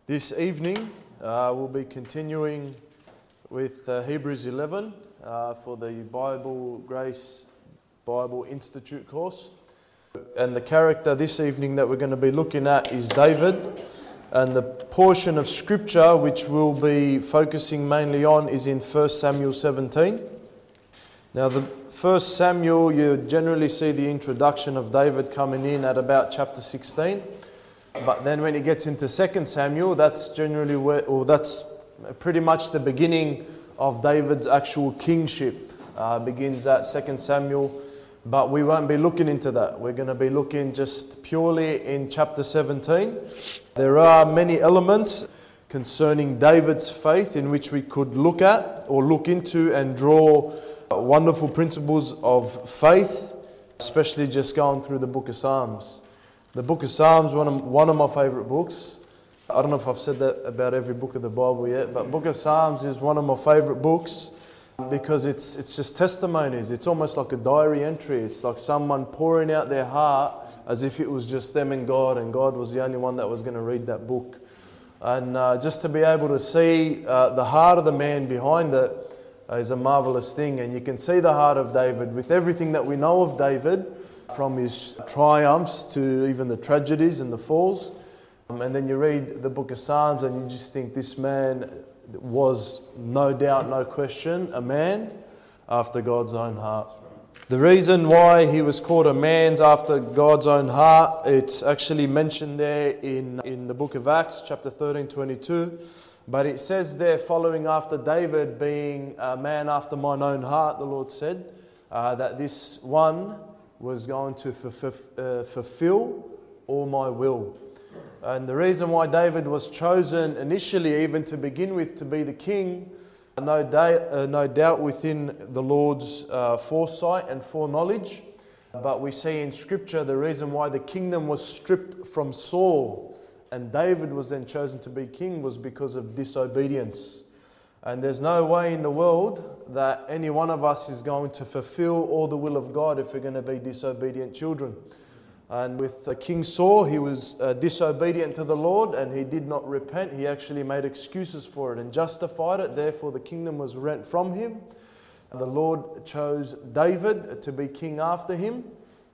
This evening, we'll be continuing with Hebrews 11 for the Grace Bible Institute course. And the character this evening that we're going to be looking at is David. And the portion of Scripture which we'll be focusing mainly on is in 1 Samuel 17. Now, the 1 Samuel, you generally see the introduction of David coming in at about chapter 16. But then when it gets into 2 Samuel, that's generally that's pretty much the beginning of David's actual kingship. Begins at 2 Samuel, but we won't be looking into that. We're going to be looking just purely in chapter 17. There are many elements concerning David's faith in which we could look at or look into and draw wonderful principles of faith, especially just going through the book of Psalms. The book of Psalms, one of my favourite books. I don't know if I've said that about every book of the Bible yet, but book of Psalms is one of my favourite books because it's just testimonies. It's almost like a diary entry. It's like someone pouring out their heart as if it was just them and God was the only one that was going to read that book. And just to be able to see the heart of the man behind it is a marvellous thing. And you can see the heart of David with everything that we know of David, from his triumphs to even the tragedies and the falls. And then you read the book of Psalms and you just think this man was, no doubt, no question, a man after God's own heart. The reason why he was called a man after God's own heart, it's actually mentioned there in the book of Acts, chapter 13:22. But it says there, following after David being a man after mine own heart, the Lord said, that this one was going to fulfill all my will. And the reason why David was chosen initially, even to begin with, to be the king, no doubt within the Lord's foresight and foreknowledge. But we see in Scripture the reason why the kingdom was stripped from Saul and David was then chosen to be king was because of disobedience. And there's no way in the world that any one of us is going to fulfill all the will of God if we're going to be disobedient children. And with King Saul, he was disobedient to the Lord and he did not repent. He actually made excuses for it and justified it. Therefore, the kingdom was rent from him. And the Lord chose David to be king after him.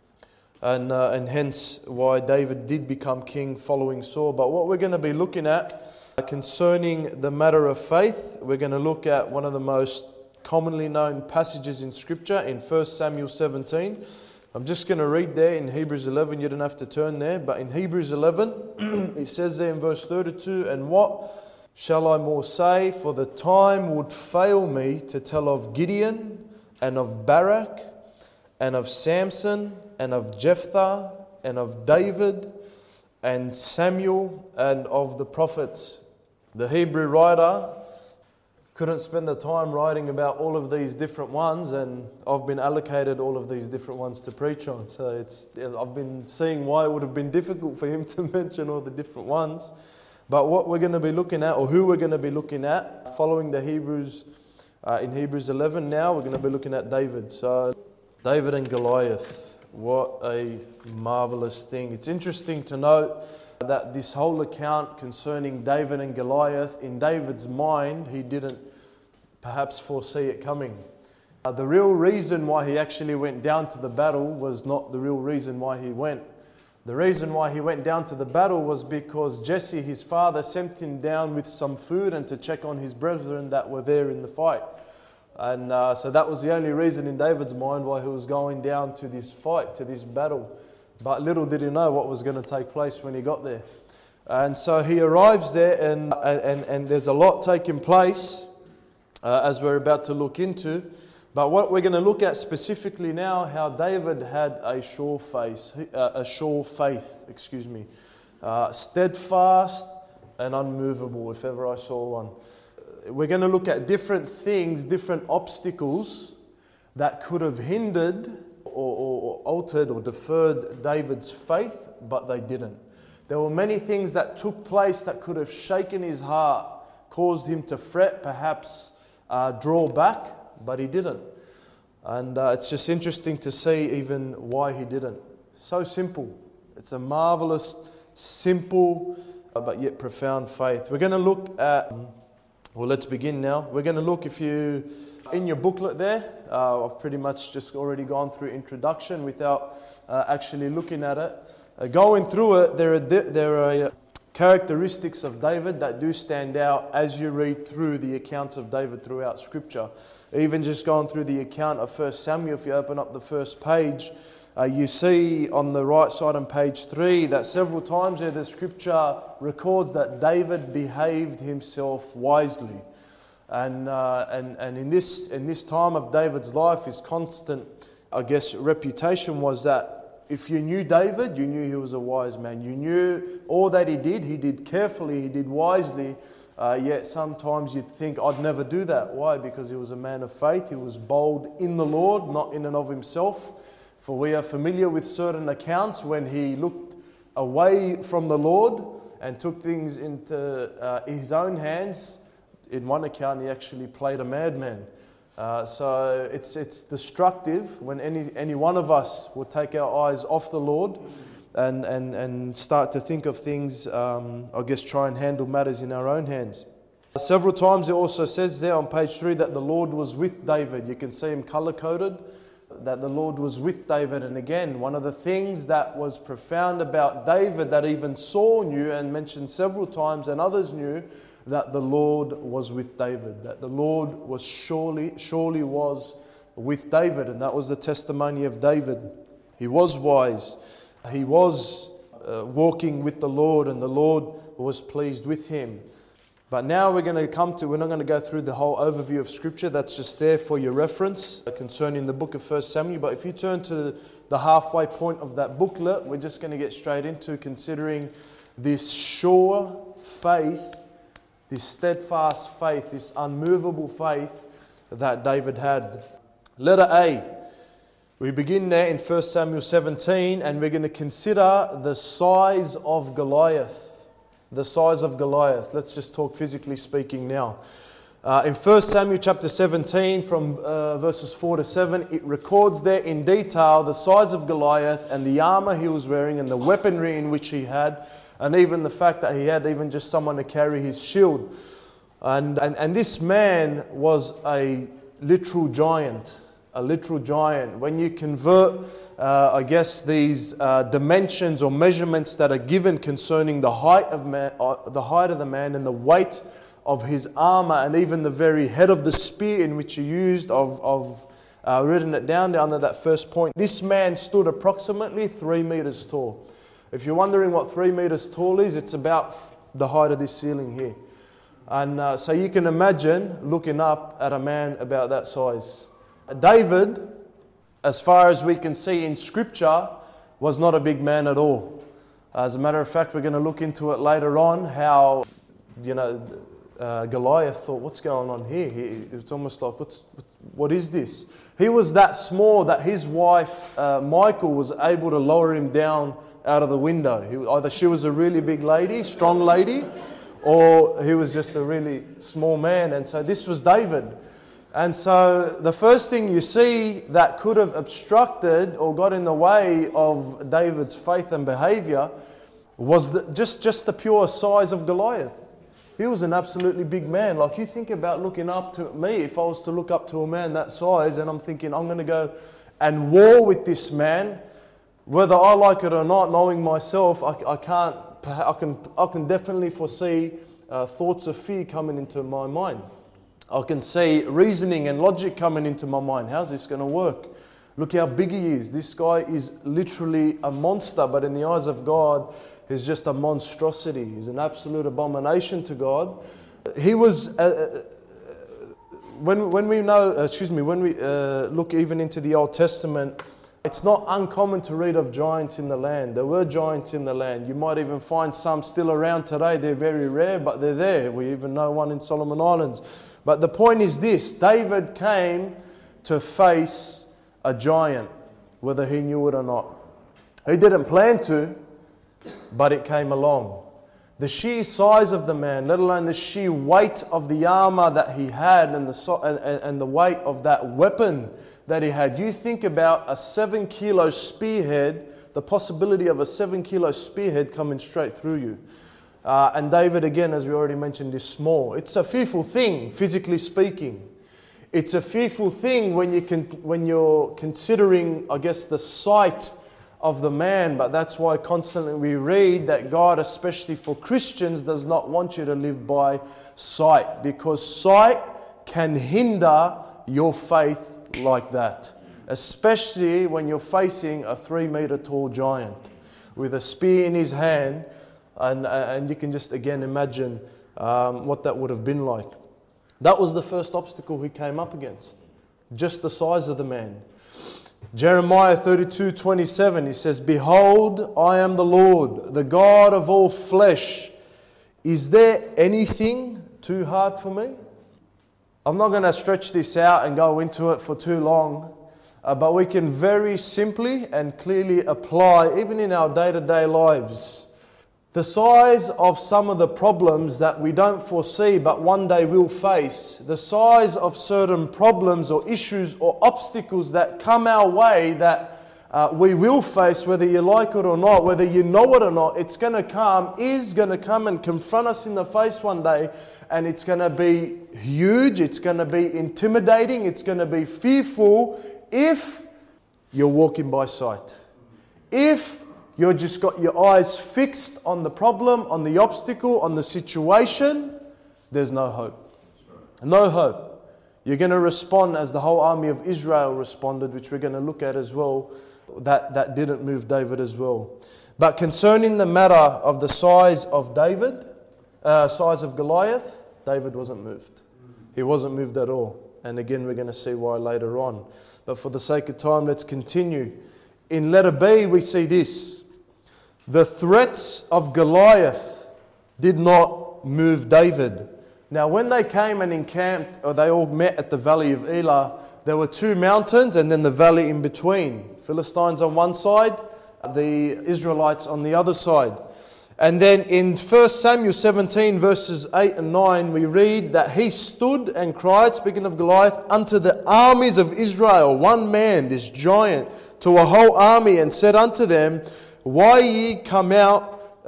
And hence why David did become king following Saul. But what we're going to be looking at concerning the matter of faith, we're going to look at one of the most commonly known passages in Scripture in 1 Samuel 17. I'm just going to read there in Hebrews 11. You don't have to turn there. But in Hebrews 11, it says there in verse 32, "And what shall I more say? For the time would fail me to tell of Gideon and of Barak and of Samson and of Jephthah and of David and Samuel and of the prophets." The Hebrew writer couldn't spend the time writing about all of these different ones, and I've been allocated all of these different ones to preach on. So I've been seeing why it would have been difficult for him to mention all the different ones. But what we're going to be looking at, or who we're going to be looking at, following the Hebrews, in Hebrews 11 now, we're going to be looking at David. So David and Goliath, what a marvelous thing. It's interesting to note that this whole account concerning David and Goliath, in David's mind, he didn't perhaps foresee it coming. The real reason why he actually went down to the battle was not the real reason why he went. The reason why he went down to the battle was because Jesse, his father, sent him down with some food and to check on his brethren that were there in the fight. And so that was the only reason in David's mind why he was going down to this fight, to this battle. But little did he know what was going to take place when he got there. And so he arrives there and there's a lot taking place as we're about to look into. But what we're going to look at specifically now, how David had a sure faith, steadfast and unmovable, if ever I saw one. We're going to look at different things, different obstacles that could have hindered or altered or deferred David's faith, but they didn't. There were many things that took place that could have shaken his heart, caused him to fret, perhaps draw back, but he didn't. And it's just interesting to see even why he didn't. So simple. It's a marvelous, simple but yet profound faith. We're going to look at, well, let's begin now. We're going to look, if you, in your booklet there, I've pretty much just already gone through introduction without actually looking at it. Going through it, there are characteristics of David that do stand out as you read through the accounts of David throughout Scripture. Even just going through the account of 1 Samuel, if you open up the first page, you see on the right side on page 3 that several times there the Scripture records that David behaved himself wisely. And in this time of David's life, his constant, reputation was that if you knew David, you knew he was a wise man. You knew all that he did carefully, he did wisely. Yet sometimes you'd think, I'd never do that. Why? Because he was a man of faith. He was bold in the Lord, not in and of himself. For we are familiar with certain accounts when he looked away from the Lord and took things into his own hands. In one account, he actually played a madman. So it's destructive when any one of us will take our eyes off the Lord and start to think of things, try and handle matters in our own hands. Several times it also says there on page 3 that the Lord was with David. You can see him color-coded, that the Lord was with David. And again, one of the things that was profound about David that even Saul knew and mentioned several times and others knew, that the Lord was with David, that the Lord was surely was with David, and that was the testimony of David. He was wise, he was walking with the Lord, and the Lord was pleased with him. But now we're not going to go through the whole overview of Scripture. That's just there for your reference concerning the book of 1 Samuel. But if you turn to the halfway point of that booklet, we're just going to get straight into considering this sure faith, this steadfast faith, this unmovable faith that David had. Letter A. We begin there in 1 Samuel 17, and we're going to consider the size of Goliath. The size of Goliath. Let's just talk physically speaking now. In 1 Samuel chapter 17, from verses 4 to 7, it records there in detail the size of Goliath and the armor he was wearing and the weaponry in which he had, and even the fact that he had even just someone to carry his shield. And this man was a literal giant. A literal giant. When you convert, these dimensions or measurements that are given concerning the height of the man and the weight of his armor and even the very head of the spear in which he used, written it down there under that first point. This man stood approximately 3 meters tall. If you're wondering what 3 meters tall is, it's about the height of this ceiling here. And so you can imagine looking up at a man about that size. David, as far as we can see in Scripture, was not a big man at all. As a matter of fact, we're going to look into it later on how, Goliath thought, what's going on here? It's almost like, what is this? He was that small that his wife, Michal, was able to lower him down out of the window. Either she was a really big lady, strong lady, or he was just a really small man. And so this was David. And so the first thing you see that could have obstructed or got in the way of David's faith and behavior was just the pure size of Goliath. He was an absolutely big man. Like, you think about looking up to me, if I was to look up to a man that size and I'm thinking I'm going to go and war with this man, whether I like it or not, knowing myself, I can definitely foresee thoughts of fear coming into my mind. I can see reasoning and logic coming into my mind. How's this going to work? Look how big he is. This guy is literally a monster, but in the eyes of God, he's just a monstrosity. He's an absolute abomination to God. He was, when we look even into the Old Testament, it's not uncommon to read of giants in the land. There were giants in the land. You might even find some still around today. They're very rare, but they're there. We even know one in Solomon Islands. But the point is this: David came to face a giant, whether he knew it or not. He didn't plan to, but it came along. The sheer size of the man, let alone the sheer weight of the armor that he had and the weight of that weapon that he had. You think about a 7-kilo spearhead, the possibility of a 7-kilo spearhead coming straight through you. And David, again, as we already mentioned, is small. It's a fearful thing, physically speaking. It's a fearful thing when you're considering, I guess, the sight of the man. But that's why constantly we read that God, especially for Christians, does not want you to live by sight, because sight can hinder your faith like that, especially when you're facing a 3-meter tall giant with a spear in his hand, and you can just again imagine what that would have been like. That was the first obstacle he came up against, just the size of the man. Jeremiah 32:27, he says, "Behold, I am the Lord, the God of all flesh. Is there anything too hard for me?" I'm not going to stretch this out and go into it for too long, but we can very simply and clearly apply, even in our day-to-day lives, the size of some of the problems that we don't foresee but one day will face, the size of certain problems or issues or obstacles that come our way that we will face, whether you like it or not, whether you know it or not, is going to come and confront us in the face one day, and it's going to be huge, it's going to be intimidating, it's going to be fearful if you're walking by sight. If you've just got your eyes fixed on the problem, on the obstacle, on the situation, there's no hope. No hope. You're going to respond as the whole army of Israel responded, which we're going to look at as well. That didn't move David as well. But concerning the matter of the size of size of Goliath, David wasn't moved. He wasn't moved at all. And again, we're going to see why later on. But for the sake of time, let's continue. In letter B, we see this. The threats of Goliath did not move David. Now, when they came and encamped, or they all met at the valley of Elah, there were 2 mountains and then the valley in between. Philistines on one side, the Israelites on the other side. And then in 1 Samuel 17 verses 8 and 9, we read that he stood and cried, speaking of Goliath, unto the armies of Israel, one man, this giant, to a whole army, and said unto them, Why are ye come out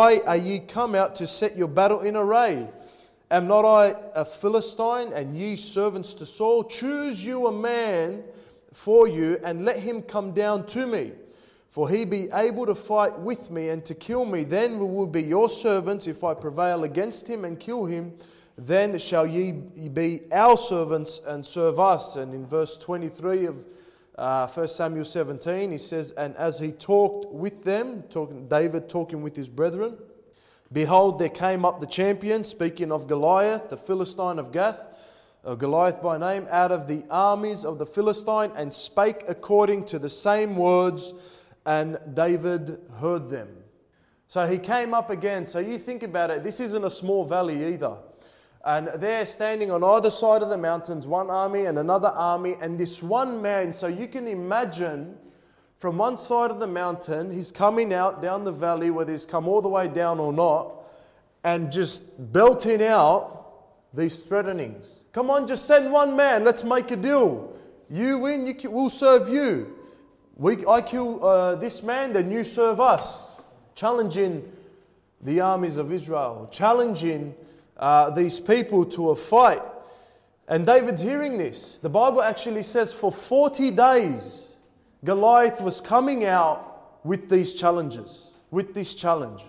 to set your battle in array? Am not I a Philistine, and ye servants to Saul? Choose you a man for you, and let him come down to me. For he be able to fight with me and to kill me. Then we will be your servants. If I prevail against him and kill him, then shall ye be our servants and serve us. And in verse 23 of 1 Samuel 17, he says, And as he talked with them, David talking with his brethren, behold, there came up the champion, speaking of Goliath, the Philistine of Gath, Goliath by name, out of the armies of the Philistine, and spake according to the same words, and David heard them. So he came up again. So you think about it, this isn't a small valley either. And they're standing on either side of the mountains, one army and another army, and this one man. So you can imagine from one side of the mountain, he's coming out down the valley, whether he's come all the way down or not, and just belting out these threatenings. Come on, just send one man, let's make a deal. You win, we'll serve you. I kill this man, then you serve us. Challenging the armies of Israel, challenging these people to a fight. And David's hearing this. The Bible actually says for 40 days, Goliath was coming out with these challenges, with this challenge,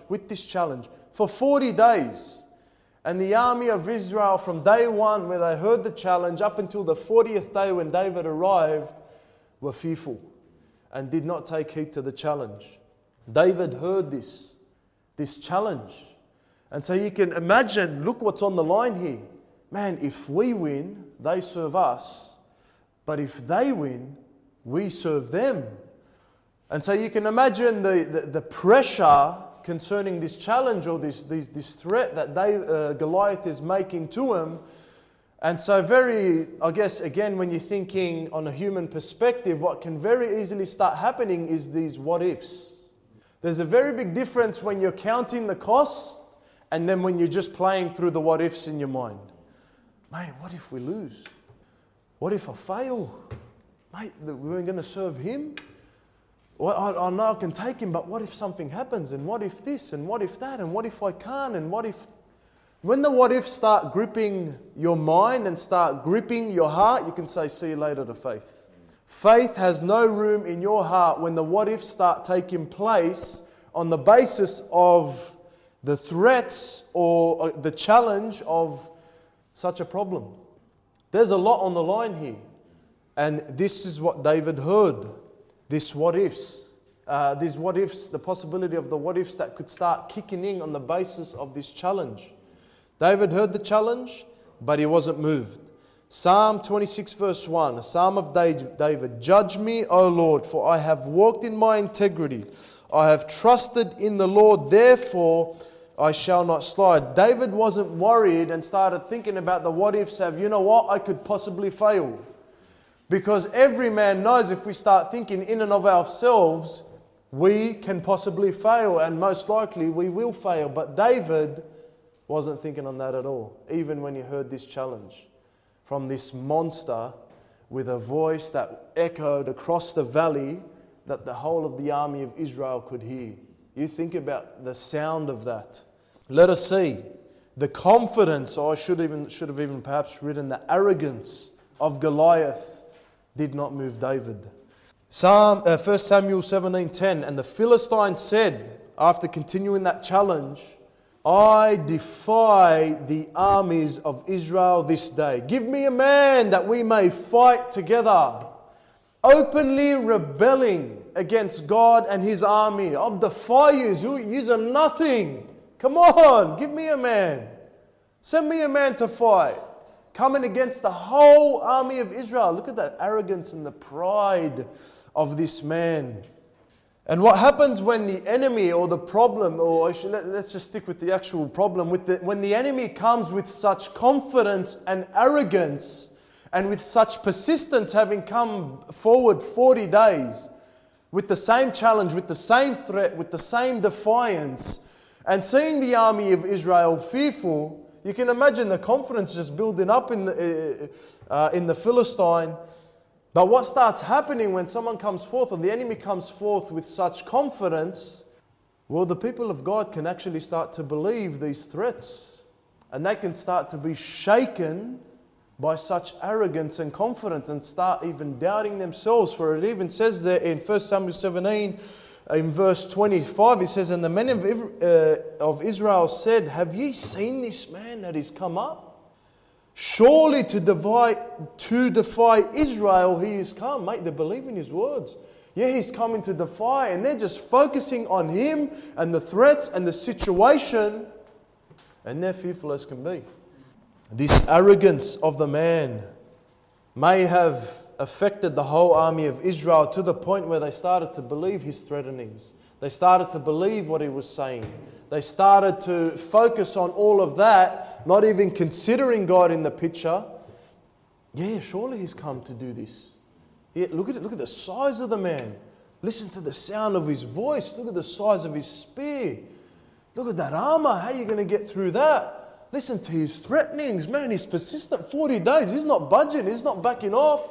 for 40 days. And the army of Israel from day one, where they heard the challenge, up until the 40th day when David arrived, were fearful and did not take heed to the challenge. David heard this challenge. And so you can imagine, look what's on the line here. Man, if we win, they serve us. But if they win, we serve them. And so you can imagine the pressure concerning this challenge or this threat that Goliath is making to him. And so I guess, again, when you're thinking on a human perspective, what can very easily start happening is these what ifs. There's a very big difference when you're counting the costs and then when you're just playing through the what ifs in your mind. Mate, what if we lose? What if I fail? Mate, we're going to serve him? Well, I know I can take him, but what if something happens? And what if this? And what if that? And what if I can't? And what if... When the what ifs start gripping your mind and start gripping your heart, you can say, see you later to faith. Faith has no room in your heart when the what ifs start taking place on the basis of the threats or the challenge of such a problem. There's a lot on the line here. And this is what David heard. This what ifs. These what ifs, the possibility of the what ifs that could start kicking in on the basis of this challenge. David heard the challenge, but he wasn't moved. Psalm 26 verse 1, a psalm of David. Judge me, O Lord, for I have walked in my integrity. I have trusted in the Lord, therefore I shall not slide. David wasn't worried and started thinking about the what ifs of, you know what, I could possibly fail. Because every man knows if we start thinking in and of ourselves, we can possibly fail, and most likely we will fail. But David wasn't thinking on that at all, even when he heard this challenge from this monster with a voice that echoed across the valley that the whole of the army of Israel could hear. You think about the sound of that. Let us see the confidence, or I should have even perhaps written the arrogance of Goliath did not move David. 1 Samuel 17:10, and the Philistine said, after continuing that challenge, I defy the armies of Israel this day. Give me a man that we may fight together. Openly rebelling against God and His army. I'll defy you. You are nothing. Come on, give me a man. Send me a man to fight. Coming against the whole army of Israel. Look at that arrogance and the pride of this man. And what happens when the enemy or the problem, or let's just stick with the actual problem, when the enemy comes with such confidence and arrogance and with such persistence, having come forward 40 days with the same challenge, with the same threat, with the same defiance, and seeing the army of Israel fearful, you can imagine the confidence just building up in the Philistine. But what starts happening when someone comes forth, or the enemy comes forth with such confidence, well, the people of God can actually start to believe these threats. And they can start to be shaken by such arrogance and confidence and start even doubting themselves. For it even says there in 1 Samuel 17, in verse 25, it says, and the men of Israel said, have ye seen this man that is come up? Surely to defy Israel he is come. Mate, they believe in his words. Yeah, he's coming to defy. And they're just focusing on him and the threats and the situation. And they're fearful as can be. This arrogance of the man may have affected the whole army of Israel to the point where they started to believe his threatenings. They started to believe what he was saying. They started to focus on all of that, not even considering God in the picture. Yeah, surely he's come to do this. Yeah, look at it. Look at the size of the man. Listen to the sound of his voice. Look at the size of his spear. Look at that armor. How are you going to get through that? Listen to his threatenings. Man, he's persistent. 40 days. He's not budging. He's not backing off.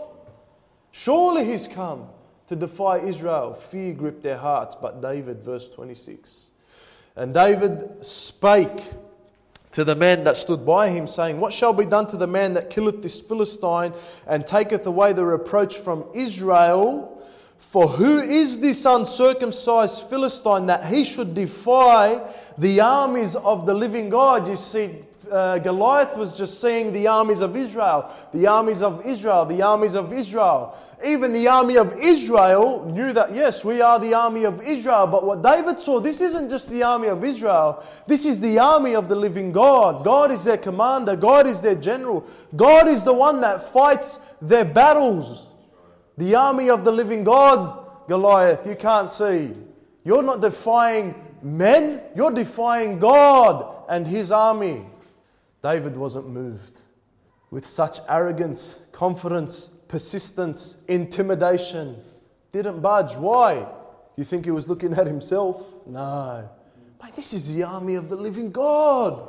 Surely he's come to defy Israel. Fear gripped their hearts. But David, verse 26. And David spake to the man that stood by him, saying, what shall be done to the man that killeth this Philistine and taketh away the reproach from Israel? For who is this uncircumcised Philistine that he should defy the armies of the living God? You see, Goliath was just seeing the armies of Israel, the armies of Israel, the armies of Israel. Even the army of Israel knew that, yes, we are the army of Israel. But what David saw, this isn't just the army of Israel. This is the army of the living God. God is their commander. God is their general. God is the one that fights their battles. The army of the living God, Goliath, you can't see. You're not defying men. You're defying God and His army. David wasn't moved with such arrogance, confidence, persistence, intimidation. Didn't budge. Why? You think he was looking at himself? No. Mate, this is the army of the living God.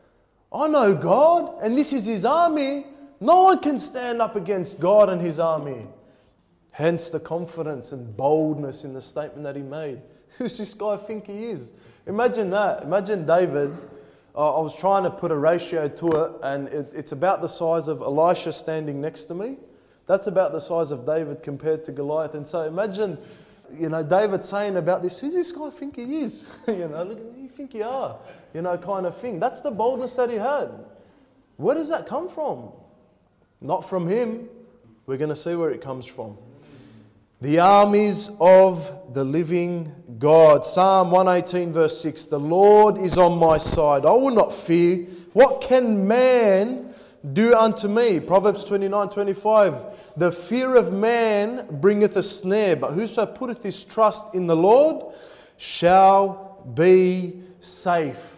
I know God, and this is His army. No one can stand up against God and His army. Hence the confidence and boldness in the statement that he made. Who's this guy think he is? Imagine that. Imagine David. I was trying to put a ratio to it, and it's about the size of Elisha standing next to me. That's about the size of David compared to Goliath. And so imagine, David saying about this, who's this guy think he is? Look, who you think you are? Kind of thing. That's the boldness that he had. Where does that come from? Not from him. We're going to see where it comes from. The armies of the living God. Psalm 118 verse 6. The Lord is on my side. I will not fear. What can man do unto me? Proverbs 29:25. The fear of man bringeth a snare, but whoso putteth his trust in the Lord shall be safe.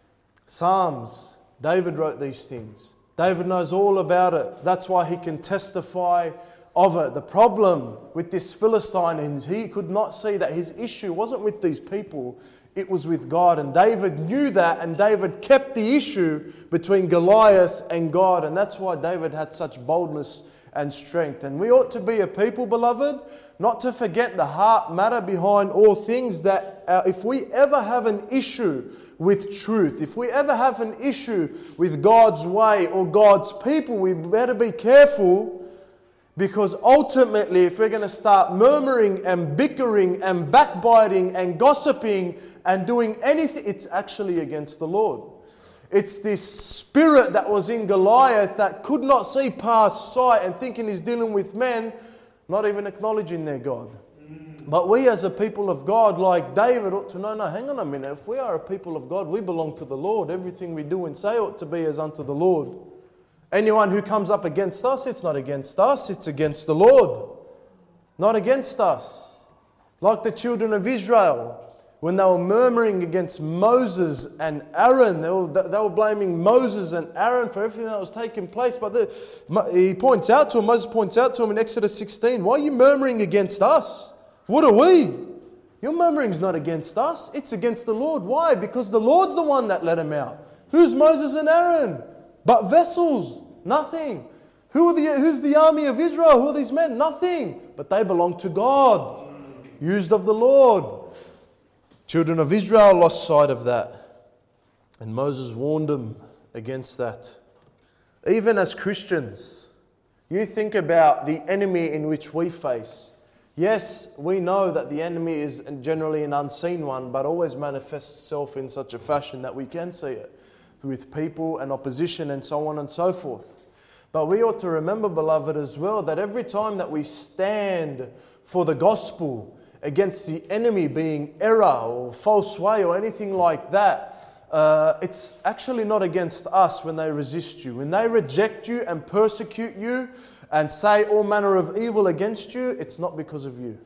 Psalms. David wrote these things. David knows all about it. That's why he can testify of it. The problem with this Philistine is he could not see that his issue wasn't with these people, it was with God. And David knew that, and David kept the issue between Goliath and God. And that's why David had such boldness and strength. And we ought to be a people, beloved, not to forget the heart matter behind all things, that if we ever have an issue with truth, if we ever have an issue with God's way or God's people, we better be careful. Because ultimately, if we're going to start murmuring and bickering and backbiting and gossiping and doing anything, it's actually against the Lord. It's this spirit that was in Goliath that could not see past sight and thinking he's dealing with men, not even acknowledging their God. But we as a people of God, like David, ought to know, no, hang on a minute. If we are a people of God, we belong to the Lord. Everything we do and say ought to be as unto the Lord. Anyone who comes up against us, it's not against us, it's against the Lord. Not against us. Like the children of Israel, when they were murmuring against Moses and Aaron, they were blaming Moses and Aaron for everything that was taking place. But Moses points out to him in Exodus 16, why are you murmuring against us? What are we? Your murmuring's not against us, it's against the Lord. Why? Because the Lord's the one that let them out. Who's Moses and Aaron? But vessels, nothing. Who's the army of Israel? Who are these men? Nothing. But they belong to God, used of the Lord. Children of Israel lost sight of that. And Moses warned them against that. Even as Christians, you think about the enemy in which we face. Yes, we know that the enemy is generally an unseen one, but always manifests itself in such a fashion that we can see it, with people and opposition and so on and so forth. But we ought to remember, beloved, as well, that every time that we stand for the gospel against the enemy being error or false way or anything like that, it's actually not against us when they resist you. When they reject you and persecute you and say all manner of evil against you, it's not because of you.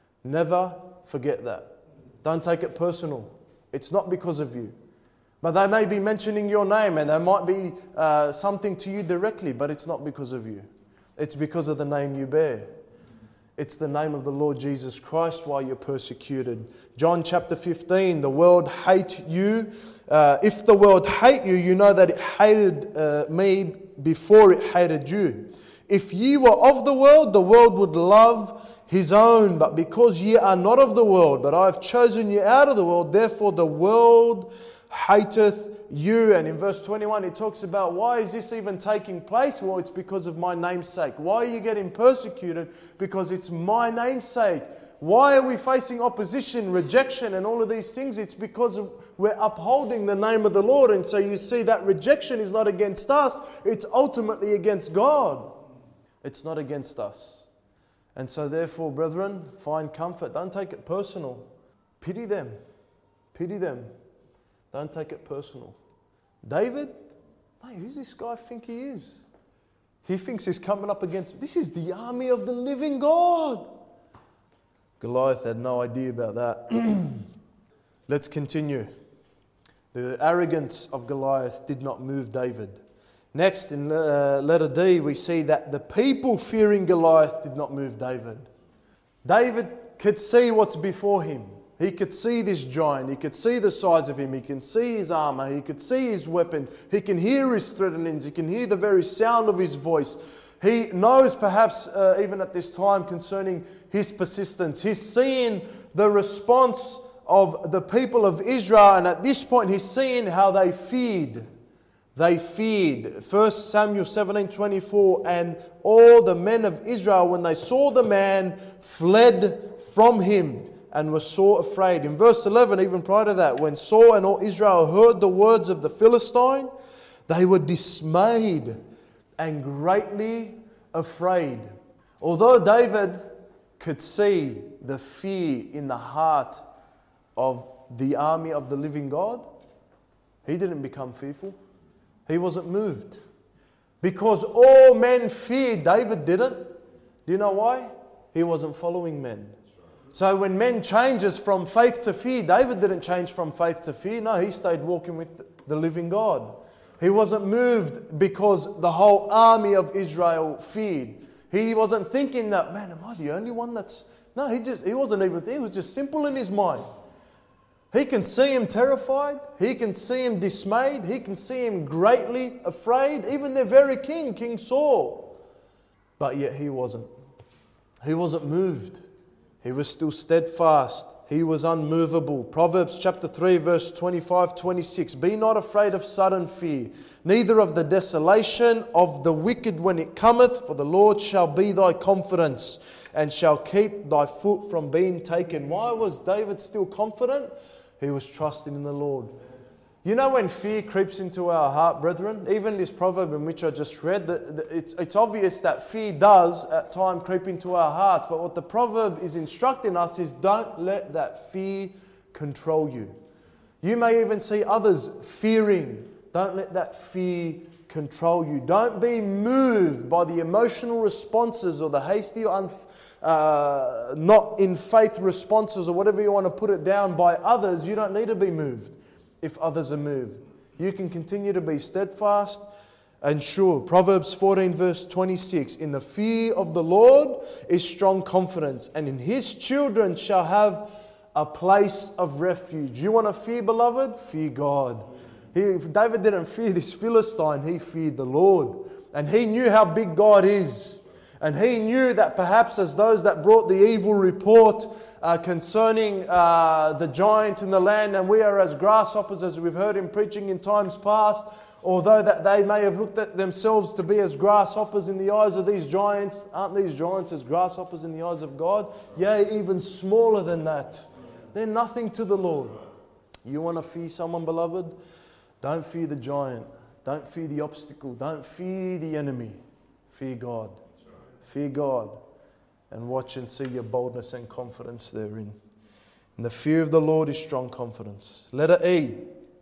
Never forget that. Don't take it personal. It's not because of you. But they may be mentioning your name and there might be something to you directly, but it's not because of you. It's because of the name you bear. It's the name of the Lord Jesus Christ while you're persecuted. John chapter 15, the world hate you. If the world hate you, you know that it hated me before it hated you. If ye were of the world would love his own. But because ye are not of the world, but I have chosen you out of the world, therefore the world hateth you. And in verse 21 it talks about, why is this even taking place? Well, it's because of my name's sake. Why are you getting persecuted? Because it's my name's sake. Why are we facing opposition, rejection and all of these things? It's because we're upholding the name of the Lord. And so you see that rejection is not against us, it's ultimately against God. It's not against us. And so therefore, brethren, find comfort. Don't take it personal. Pity them. Pity them. Don't take it personal. David, mate, who's this guy think he is? He thinks he's coming up against, this is the army of the living God. Goliath had no idea about that. Let's continue. The arrogance of Goliath did not move David. Next, in letter D, we see that the people fearing Goliath did not move David. David could see what's before him. He could see this giant. He could see the size of him. He can see his armor. He could see his weapon. He can hear his threatenings. He can hear the very sound of his voice. He knows perhaps even at this time concerning his persistence. He's seeing the response of the people of Israel, and at this point he's seeing how they feared. They feared. 1 Samuel 17:24, and all the men of Israel, when they saw the man, fled from him and were sore afraid. In verse 11, even prior to that, when Saul and all Israel heard the words of the Philistine, they were dismayed and greatly afraid. Although David could see the fear in the heart of the army of the living God, he didn't become fearful. He wasn't moved. Because all men feared, David didn't. Do you know why? He wasn't following men. So when men changes from faith to fear, David didn't change from faith to fear. No, he stayed walking with the living God. He wasn't moved because the whole army of Israel feared. He wasn't thinking that, man, am I the only one that's... No, he wasn't even thinking. It was just simple in his mind. He can see him terrified. He can see him dismayed. He can see him greatly afraid. Even their very king, King Saul. But yet he wasn't. He wasn't moved. He was still steadfast. He was unmovable. Proverbs chapter 3 verse 25-26. Be not afraid of sudden fear, neither of the desolation of the wicked when it cometh, for the Lord shall be thy confidence, and shall keep thy foot from being taken. Why was David still confident? He was trusting in the Lord. You know when fear creeps into our heart, brethren, even this proverb in which I just read, it's obvious that fear does at times creep into our hearts. But what the proverb is instructing us is don't let that fear control you. You may even see others fearing. Don't let that fear control you. Don't be moved by the emotional responses or the hasty or not in faith responses or whatever you want to put it down by others. You don't need to be moved. If others are moved, you can continue to be steadfast and sure. Proverbs 14 verse 26. In the fear of the Lord is strong confidence, and in His children shall have a place of refuge. You want to fear, beloved? Fear God. David didn't fear this Philistine. He feared the Lord. And he knew how big God is. And he knew that perhaps as those that brought the evil report concerning the giants in the land, and we are as grasshoppers, as we've heard him preaching in times past, although that they may have looked at themselves to be as grasshoppers in the eyes of these giants, aren't these giants as grasshoppers in the eyes of God? Yea, even smaller than that. They're nothing to the Lord. You want to fear someone, beloved? Don't fear the giant. Don't fear the obstacle. Don't fear the enemy. Fear God. Fear God. And watch and see your boldness and confidence therein. And the fear of the Lord is strong confidence. Letter E.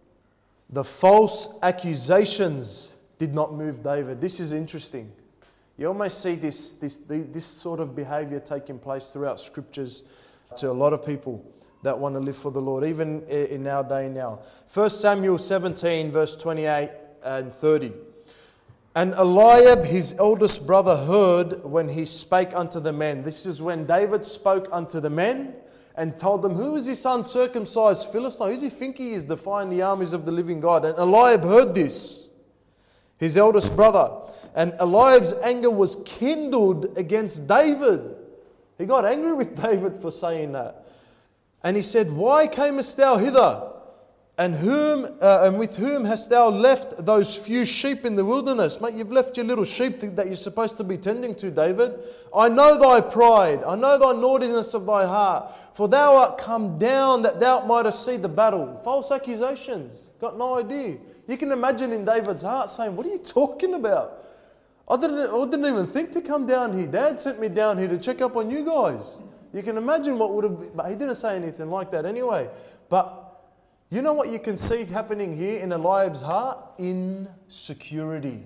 The false accusations did not move David. This is interesting. You almost see this sort of behavior taking place throughout scriptures to a lot of people that want to live for the Lord, even in our day now. 1 Samuel 17 verse 28 and 30. And Eliab, his eldest brother, heard when he spake unto the men. This is when David spoke unto the men and told them, who is this uncircumcised Philistine? Who does he think he is, defying the armies of the living God? And Eliab heard this, his eldest brother. And Eliab's anger was kindled against David. He got angry with David for saying that. And he said, why camest thou hither? And with whom hast thou left those few sheep in the wilderness? Mate, you've left your little sheep that you're supposed to be tending to, David. I know thy pride. I know thy naughtiness of thy heart. For thou art come down that thou mightest see the battle. False accusations. Got no idea. You can imagine in David's heart saying, what are you talking about? I didn't even think to come down here. Dad sent me down here to check up on you guys. You can imagine what would have been. But he didn't say anything like that anyway. But you know what you can see happening here in Eliab's heart? Insecurity.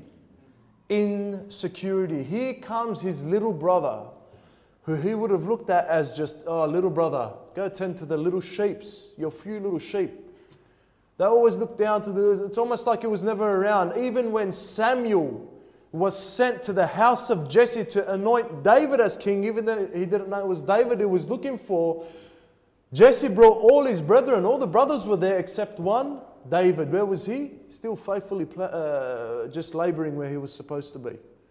Insecurity. Here comes his little brother, who he would have looked at as just, oh, little brother, go tend to the little sheeps, your few little sheep. They always look down to it's almost like it was never around. Even when Samuel was sent to the house of Jesse to anoint David as king, even though he didn't know it was David he was looking for, Jesse brought all his brethren. All the brothers were there except one, David. Where was he? Still faithfully just laboring where he was supposed to be.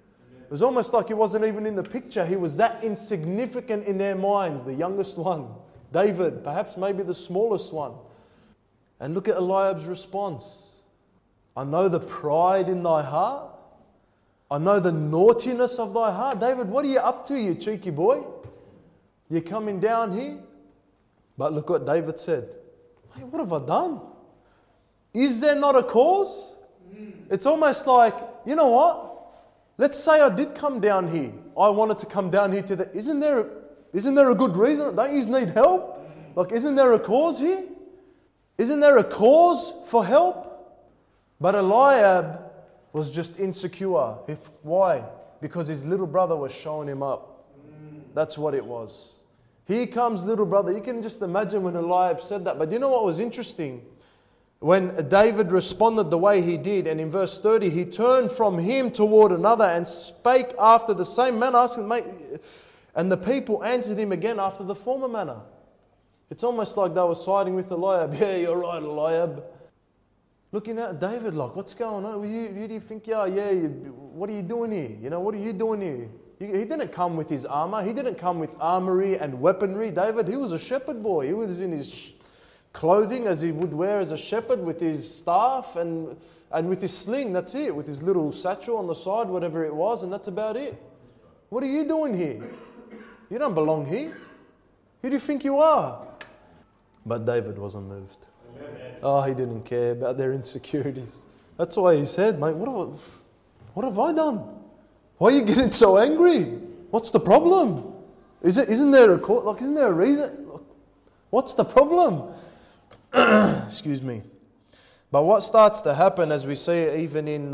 It was almost like he wasn't even in the picture. He was that insignificant in their minds, the youngest one. David, perhaps maybe the smallest one. And look at Eliab's response. I know the pride in thy heart. I know the naughtiness of thy heart. David, what are you up to, you cheeky boy? You're coming down here? But look what David said. Hey, what have I done? Is there not a cause? It's almost like, you know what? Let's say I did come down here. I wanted to come down here to the... Isn't there a good reason? Don't you need help? Like, isn't there a cause here? Isn't there a cause for help? But Eliab was just insecure. Why? Because his little brother was showing him up. That's what it was. Here comes little brother. You can just imagine when Eliab said that. But you know what was interesting? When David responded the way he did, and in verse 30, he turned from him toward another and spake after the same manner, asking, mate, and the people answered him again after the former manner. It's almost like they were siding with Eliab. Yeah, you're right, Eliab. Looking at David like, what's going on? Who do you think you are? Yeah, what are you doing here? You know, what are you doing here? He didn't come with his armor. He didn't come with armory and weaponry. David, he was a shepherd boy. He was in his clothing as he would wear as a shepherd, with his staff and with his sling. That's it. With his little satchel on the side, whatever it was, and that's about it. What are you doing here? You don't belong here. Who do you think you are? But David wasn't moved. Oh, he didn't care about their insecurities. That's why he said, mate, what have I done? Why are you getting so angry? What's the problem? Isn't there a reason? What's the problem? Excuse me. But what starts to happen, as we see even in,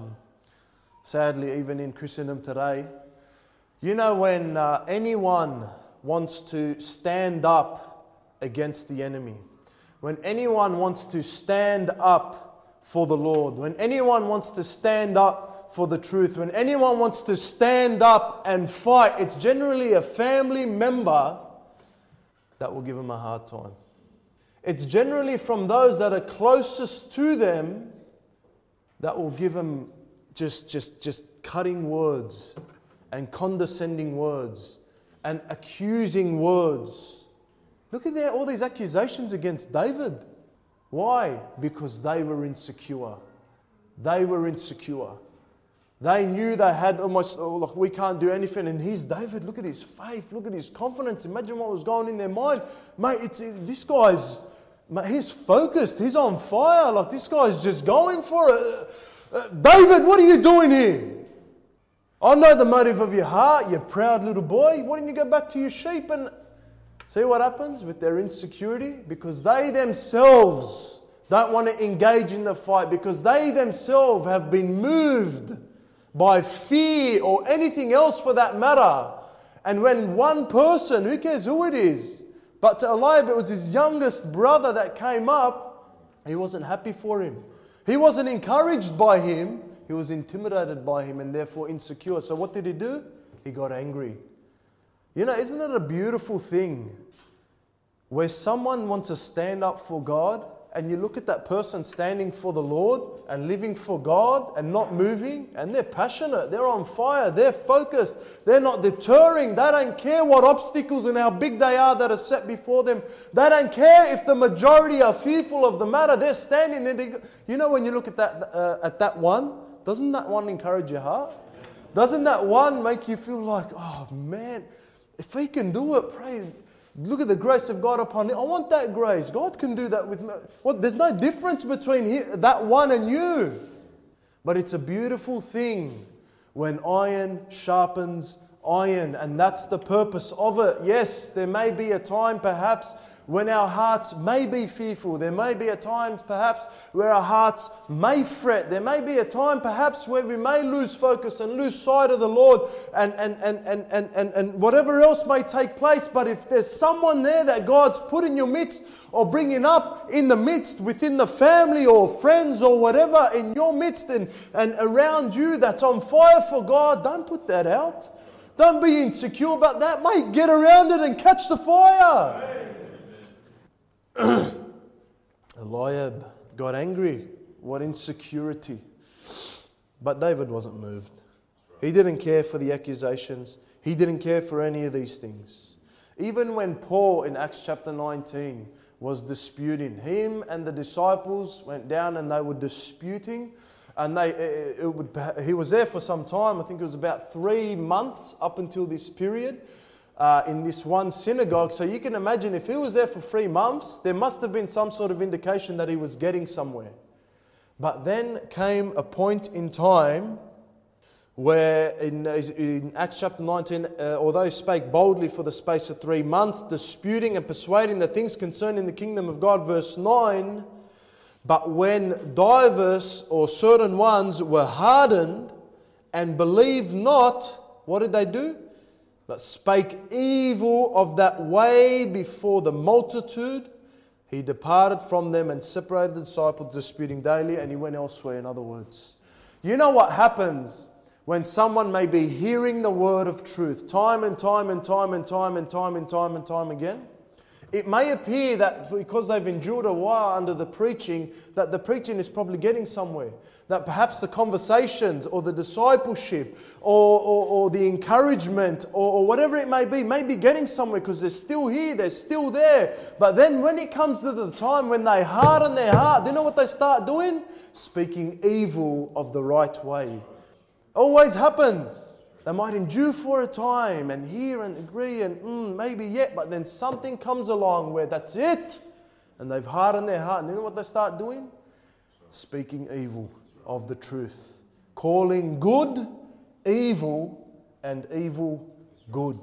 sadly, even in Christendom today, you know, when anyone wants to stand up against the enemy, when anyone wants to stand up for the Lord, when anyone wants to stand up for the truth, when anyone wants to stand up and fight, it's generally a family member that will give them a hard time. It's generally from those that are closest to them that will give them just cutting words and condescending words and accusing words. Look at all these accusations against David. Why? Because they were insecure. They were insecure. They knew they had almost, like, we can't do anything. And here's David. Look at his faith. Look at his confidence. Imagine what was going in their mind. Mate, this guy's, he's focused. He's on fire. Like, this guy's just going for it. David, what are you doing here? I know the motive of your heart, you proud little boy. Why don't you go back to your sheep? And see what happens with their insecurity? Because they themselves don't want to engage in the fight, because they themselves have been moved by fear or anything else for that matter. And when one person, who cares who it is, but to Eliab it was his youngest brother that came up, he wasn't happy for him. He wasn't encouraged by him. He was intimidated by him and therefore insecure. So what did he do? He got angry. You know, isn't it a beautiful thing where someone wants to stand up for God, and you look at that person standing for the Lord and living for God and not moving, and they're passionate, they're on fire, they're focused, they're not deterring, they don't care what obstacles and how big they are that are set before them. They don't care if the majority are fearful of the matter. They're standing there. You know, when you look at that one, doesn't that one encourage your heart? Doesn't that one make you feel like, oh man, if he can do it, pray. Look at the grace of God upon me. I want that grace. God can do that with me. Well, there's no difference between that one and you. But it's a beautiful thing when iron sharpens iron. And that's the purpose of it. Yes, there may be a time perhaps when our hearts may be fearful. There may be a time perhaps where our hearts may fret. There may be a time perhaps where we may lose focus and lose sight of the Lord and whatever else may take place. But if there's someone there that God's put in your midst or bringing up in the midst within the family or friends or whatever in your midst and around you that's on fire for God, don't put that out. Don't be insecure about that, mate. Get around it and catch the fire. Eliab got angry. What insecurity. But David wasn't moved. He didn't care for the accusations. He didn't care for any of these things. Even when Paul in Acts chapter 19 was disputing, him and the disciples went down and they were disputing. And he was there for some time. I think it was about 3 months up until this period in this one synagogue. So you can imagine if he was there for 3 months, there must have been some sort of indication that he was getting somewhere. But then came a point in time where in Acts chapter 19, although he spake boldly for the space of 3 months, disputing and persuading the things concerning the kingdom of God, verse 9, but when divers or certain ones were hardened and believed not, what did they do? But spake evil of that way before the multitude. He departed from them and separated the disciples, disputing daily, and he went elsewhere, in other words. You know what happens when someone may be hearing the word of truth time and time and time and time and time and time and time again? It may appear that because they've endured a while under the preaching, that the preaching is probably getting somewhere. That perhaps the conversations or the discipleship or the encouragement or whatever it may be getting somewhere because they're still here, they're still there. But then when it comes to the time when they harden their heart, do you know what they start doing? Speaking evil of the right way. Always happens. They might endure for a time and hear and agree and maybe yet, but then something comes along where that's it. And they've hardened their heart. And you know what they start doing? Speaking evil of the truth. Calling good evil and evil good.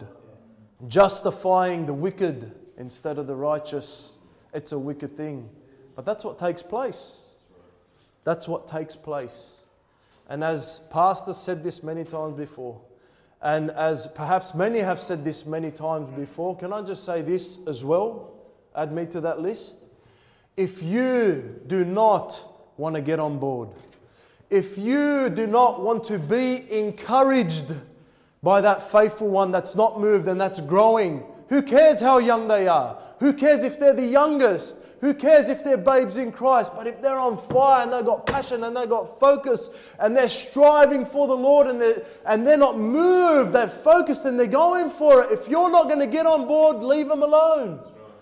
Justifying the wicked instead of the righteous. It's a wicked thing. But that's what takes place. That's what takes place. And as pastors said this many times before, and as perhaps many have said this many times before, can I just say this as well? Add me to that list. If you do not want to get on board, if you do not want to be encouraged by that faithful one that's not moved and that's growing, who cares how young they are? Who cares if they're the youngest? Who cares if they're babes in Christ? But if they're on fire and they've got passion and they've got focus and they're striving for the Lord and they're not moved, they're focused and they're going for it. If you're not going to get on board, leave them alone.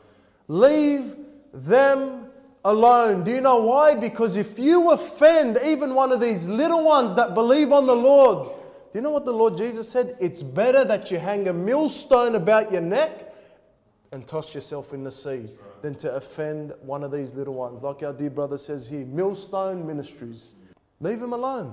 Leave them alone. Do you know why? Because if you offend even one of these little ones that believe on the Lord, do you know what the Lord Jesus said? It's better that you hang a millstone about your neck and toss yourself in the sea than to offend one of these little ones. Like our dear brother says here, Millstone Ministries. Leave him alone.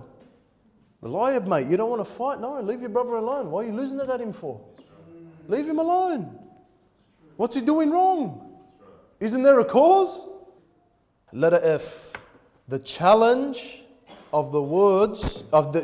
Eliab, mate, you don't want to fight? No, leave your brother alone. Why are you losing it at him for? Leave him alone. What's he doing wrong? Isn't there a cause? Letter F. The challenge of the words,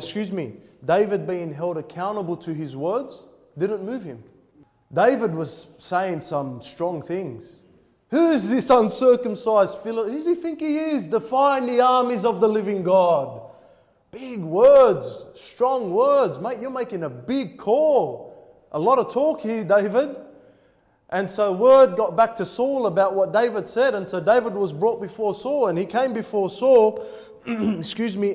David being held accountable to his words didn't move him. David was saying some strong things. Who's this uncircumcised Philistine? Who does he think he is? Defying the armies of the living God. Big words, strong words. Mate, you're making a big call. A lot of talk here, David. And so word got back to Saul about what David said. And so David was brought before Saul. And he came before Saul, in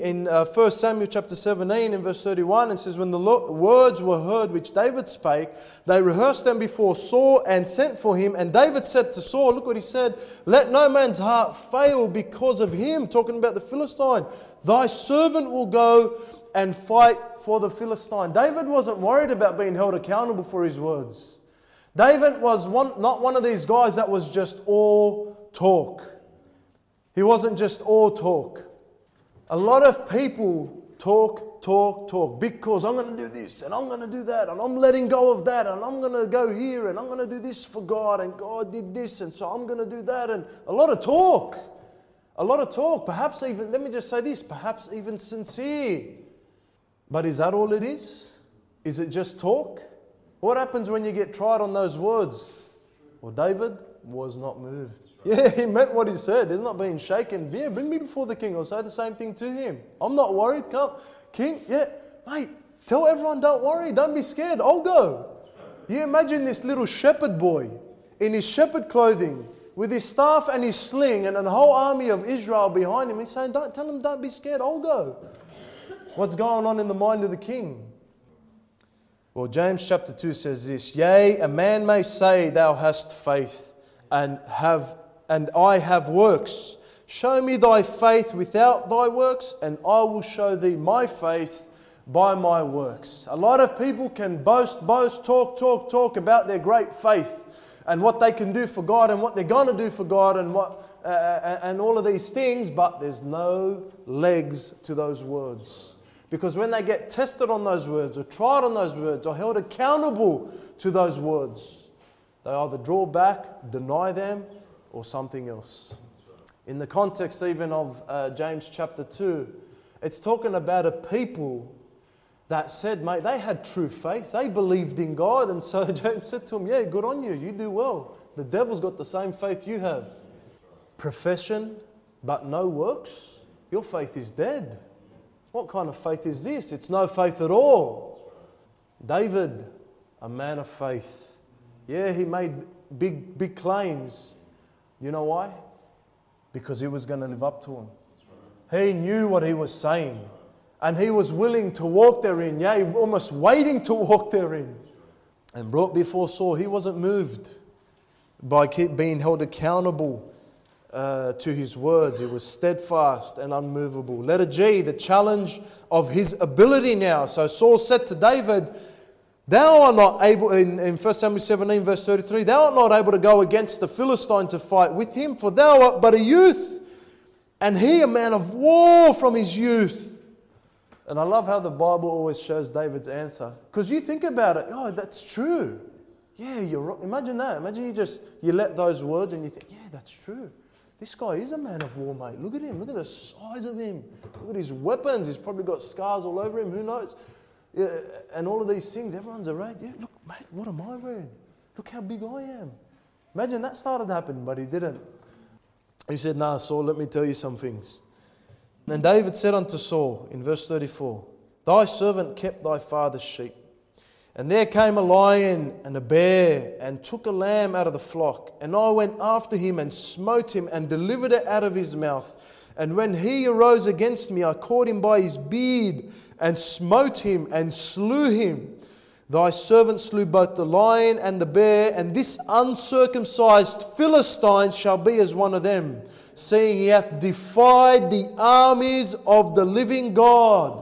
1 Samuel chapter 17 in verse 31. It says, when the words were heard which David spake, they rehearsed them before Saul and sent for him. And David said to Saul, look what he said, let no man's heart fail because of him. Talking about the Philistine. Thy servant will go and fight for the Philistine. David wasn't worried about being held accountable for his words. David was not one of these guys that was just all talk. He wasn't just all talk. A lot of people talk because I'm going to do this and I'm going to do that and I'm letting go of that and I'm going to go here and I'm going to do this for God and God did this and so I'm going to do that, and a lot of talk. A lot of talk, perhaps even, let me just say this, perhaps even sincere. But is that all it is? Is it just talk? What happens when you get tried on those words? Well, David was not moved. Yeah, he meant what he said. He's not being shaken. Yeah, bring me before the king. I'll say the same thing to him. I'm not worried. Come, king. Yeah, mate, tell everyone don't worry. Don't be scared. I'll go. You imagine this little shepherd boy in his shepherd clothing with his staff and his sling and a whole army of Israel behind him. He's saying, tell him don't be scared. I'll go. What's going on in the mind of the king? Well, James chapter 2 says this, "Yea, a man may say, thou hast faith, and I have works. Show me thy faith without thy works, and I will show thee my faith by my works." A lot of people can boast, talk about their great faith and what they can do for God and what they're going to do for God and all of these things, but there's no legs to those words. Because when they get tested on those words or tried on those words or held accountable to those words, they either draw back, deny them, or something else. In the context even of James chapter 2, it's talking about a people that said, mate, they had true faith. They believed in God. And so James said to them, yeah, good on you. You do well. The devil's got the same faith you have. Profession, but no works. Your faith is dead. What kind of faith is this? It's no faith at all. David, a man of faith. Yeah, he made big claims. You know why? Because he was going to live up to them. He knew what he was saying. And he was willing to walk therein. Yeah, almost waiting to walk therein. And brought before Saul, he wasn't moved by being held accountable to his words. He was steadfast and unmovable. Letter G, the challenge of his ability now. So Saul said to David, thou art not able, in 1 Samuel 17 verse 33, thou art not able to go against the Philistine to fight with him, for thou art but a youth, and he a man of war from his youth. And I love how the Bible always shows David's answer. Because you think about it, oh, that's true. Yeah, you're right. Imagine that. Imagine you let those words and you think, yeah, that's true. This guy is a man of war, mate. Look at him. Look at the size of him. Look at his weapons. He's probably got scars all over him. Who knows? Yeah, and all of these things. Everyone's arrayed. Yeah, look, mate, what am I wearing? Look how big I am. Imagine that started happening, but he didn't. He said, nah, Saul, let me tell you some things. And David said unto Saul in verse 34, thy servant kept thy father's sheep. And there came a lion and a bear and took a lamb out of the flock. And I went after him and smote him and delivered it out of his mouth. And when he arose against me, I caught him by his beard and smote him and slew him. Thy servant slew both the lion and the bear, and this uncircumcised Philistine shall be as one of them, seeing he hath defied the armies of the living God.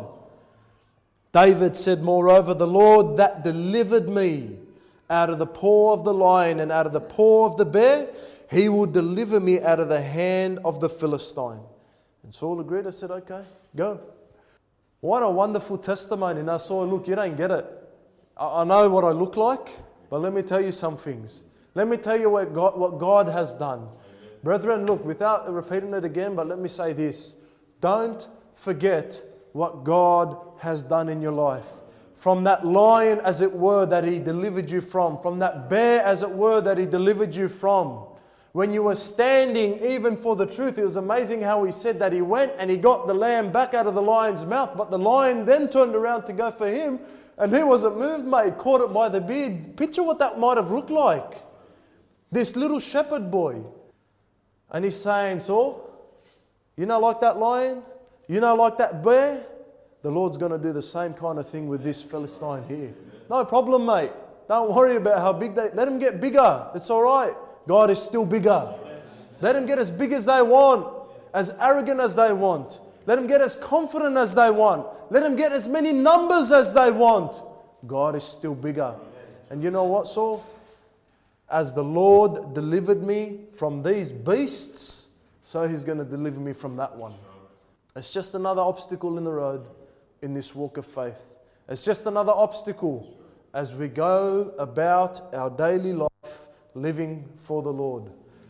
David said, moreover, the Lord that delivered me out of the paw of the lion and out of the paw of the bear, he will deliver me out of the hand of the Philistine. And Saul agreed. I said, okay, go. What a wonderful testimony. Now Saul, look, you don't get it. I know what I look like, but let me tell you some things. Let me tell you what God has done. Amen. Brethren, look, without repeating it again, but let me say this. Don't forget what God has done in your life. From that lion, as it were, that he delivered you from that bear, as it were, that he delivered you from. When you were standing even for the truth, it was amazing how he said that he went and he got the lamb back out of the lion's mouth, but the lion then turned around to go for him, and he wasn't moved, mate, caught it by the beard. Picture what that might have looked like. This little shepherd boy. And he's saying, Saul, you know, like that lion? You know, like that bear? The Lord's going to do the same kind of thing with this Philistine here. No problem, mate. Don't worry about how big they... Let them get bigger. It's all right. God is still bigger. Let them get as big as they want. As arrogant as they want. Let them get as confident as they want. Let them get as many numbers as they want. God is still bigger. And you know what, Saul? As the Lord delivered me from these beasts, so He's going to deliver me from that one. It's just another obstacle in the road in this walk of faith. It's just another obstacle as we go about our daily life living for the Lord.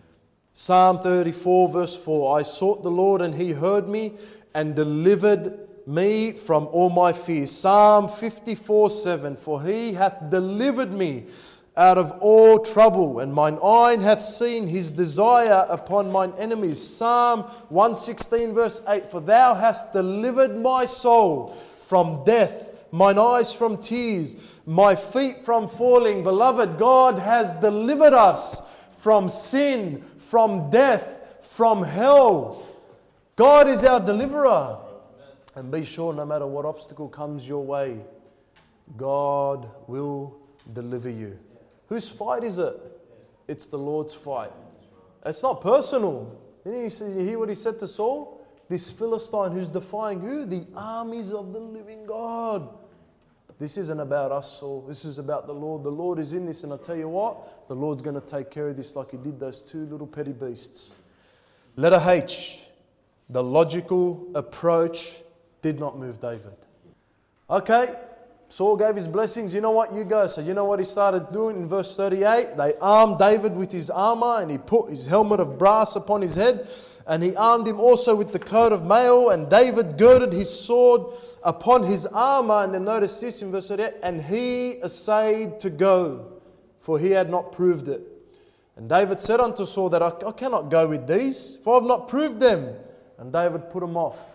Psalm 34 verse 4, I sought the Lord and He heard me and delivered me from all my fears. Psalm 54:7, for He hath delivered me out of all trouble, and mine eye hath seen His desire upon mine enemies. Psalm 116 verse 8, for Thou hast delivered my soul from death, mine eyes from tears, my feet from falling. Beloved, God has delivered us from sin, from death, from hell. God is our deliverer. And be sure, no matter what obstacle comes your way, God will deliver you. Whose fight is it? It's the Lord's fight. It's not personal. Didn't you hear what he said to Saul? This Philistine who's defying who? The armies of the living God. This isn't about us, Saul. This is about the Lord. The Lord is in this, and I tell you what, the Lord's going to take care of this like he did those two little petty beasts. Letter H. The logical approach did not move David. Okay, Saul gave his blessings. You know what? You go. So you know what he started doing in verse 38? They armed David with his armor, and he put his helmet of brass upon his head, and he armed him also with the coat of mail, and David girded his sword upon his armor. And then notice this in verse 38, and he essayed to go, for he had not proved it. And David said unto Saul that I cannot go with these, for I have not proved them. And David put them off.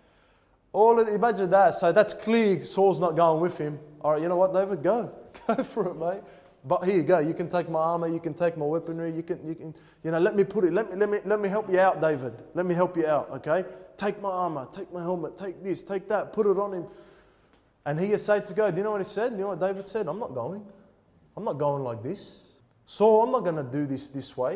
Imagine that. So that's clear Saul's not going with him. All right, you know what, David? Go. Go for it, mate. But here you go. You can take my armor. You can take my weaponry. You can. Let me put it. Let me help you out, David. Let me help you out. Okay. Take my armor. Take my helmet. Take this. Take that. Put it on him. And he essayed to go. Do you know what he said? You know what David said? I'm not going. I'm not going like this. Saul, I'm not going to do this way.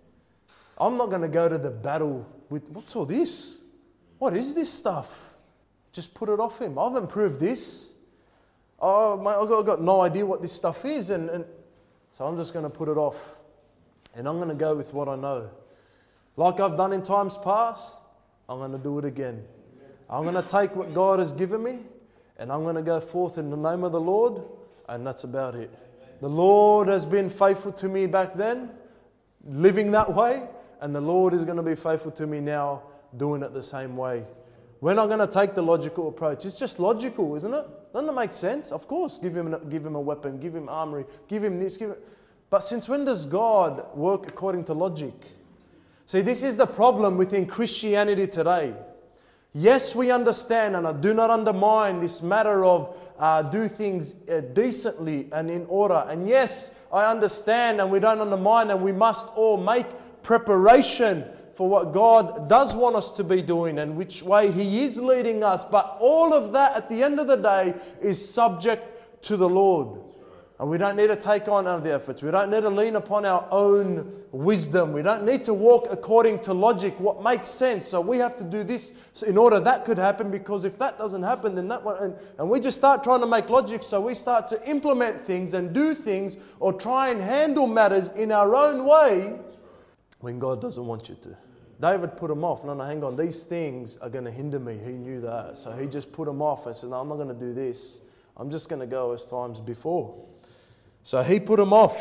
I'm not going to go to the battle with. What's all this? What is this stuff? Just put it off him. I haven't proved this. Oh, mate, I've got no idea what this stuff is. And so I'm just going to put it off. And I'm going to go with what I know. Like I've done in times past, I'm going to do it again. I'm going to take what God has given me, and I'm going to go forth in the name of the Lord, and that's about it. The Lord has been faithful to me back then, living that way, and the Lord is going to be faithful to me now, doing it the same way. We're not going to take the logical approach. It's just logical, isn't it? Doesn't it make sense? Of course, give him a weapon, give him armory, give him this, But since when does God work according to logic? See, this is the problem within Christianity today. Yes, we understand, and I do not undermine this matter of do things decently and in order. And yes, I understand, and we don't undermine, and we must all make preparation for what God does want us to be doing and which way He is leading us. But all of that at the end of the day is subject to the Lord. And we don't need to take on other efforts. We don't need to lean upon our own wisdom. We don't need to walk according to logic, what makes sense. So we have to do this in order that could happen, because if that doesn't happen, then that one. And we just start trying to make logic, so we start to implement things and do things or try and handle matters in our own way when God doesn't want you to. David put them off. No, hang on. These things are going to hinder me. He knew that. So he just put them off and said, no, I'm not going to do this. I'm just going to go as times before. So he put them off.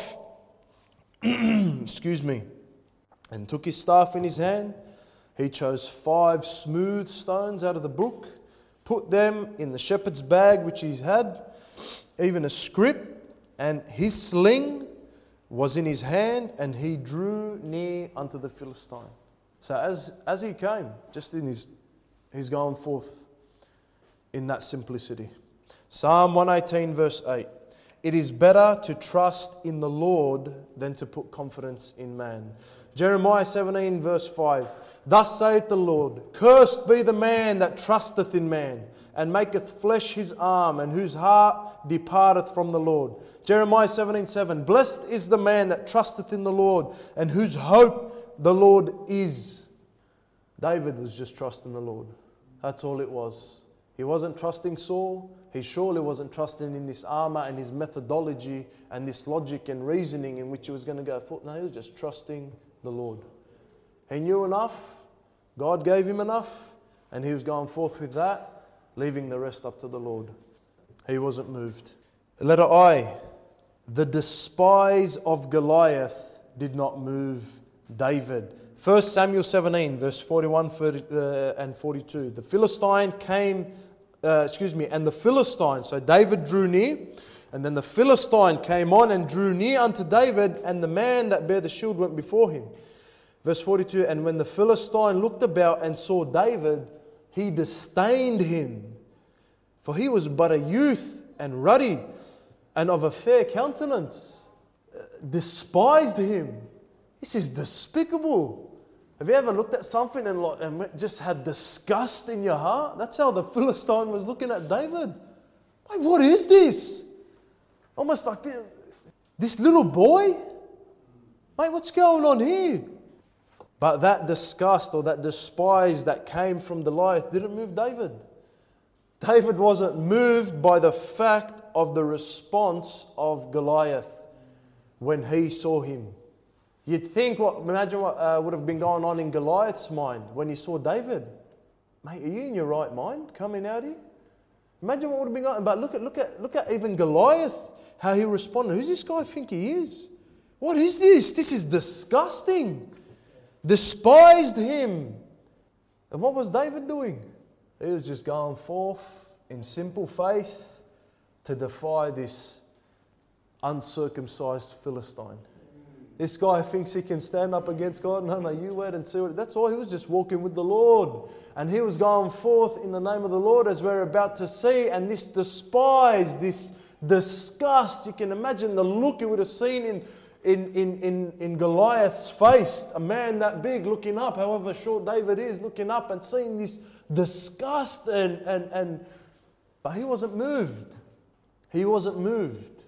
Excuse me. And took his staff in his hand. He chose 5 smooth stones out of the brook, put them in the shepherd's bag which he had, even a scrip, and his sling was in his hand, and he drew near unto the Philistine. So as he came, just in he's going forth in that simplicity. Psalm 118 verse 8. It is better to trust in the Lord than to put confidence in man. Jeremiah 17 verse 5. Thus saith the Lord, cursed be the man that trusteth in man, and maketh flesh his arm, and whose heart departeth from the Lord. Jeremiah 17:7. Blessed is the man that trusteth in the Lord, and whose hope the Lord is. David was just trusting the Lord. That's all it was. He wasn't trusting Saul. He surely wasn't trusting in this armor and his methodology and this logic and reasoning in which he was going to go forth. No, he was just trusting the Lord. He knew enough. God gave him enough. And he was going forth with that, leaving the rest up to the Lord. He wasn't moved. Letter I. The despise of Goliath did not move David. 1 Samuel 17 verse 41 and 42. The Philistine came, and the Philistine, so David drew near, and then the Philistine came on and drew near unto David, and the man that bare the shield went before him. Verse 42, and when the Philistine looked about and saw David, he disdained him, for he was but a youth and ruddy and of a fair countenance. Despised him. This is despicable. Have you ever looked at something and just had disgust in your heart? That's how the Philistine was looking at David. Mate, what is this? Almost like this little boy? Mate, what's going on here? But that disgust or that despise that came from Goliath didn't move David. David wasn't moved by the fact of the response of Goliath when he saw him. You'd think, imagine what would have been going on in Goliath's mind when he saw David. Mate, are you in your right mind coming out here? Imagine what would have been going on. But look at even Goliath, how he responded. Who's this guy think he is? What is this? This is disgusting. Despised him. And what was David doing? He was just going forth in simple faith to defy this uncircumcised Philistine. This guy thinks he can stand up against God. No, you wait and see. That's all. He was just walking with the Lord. And he was going forth in the name of the Lord, as we're about to see. And this despise, this disgust, you can imagine the look you would have seen in Goliath's face. A man that big looking up, however short David is, looking up and seeing this disgust. But he wasn't moved. He wasn't moved.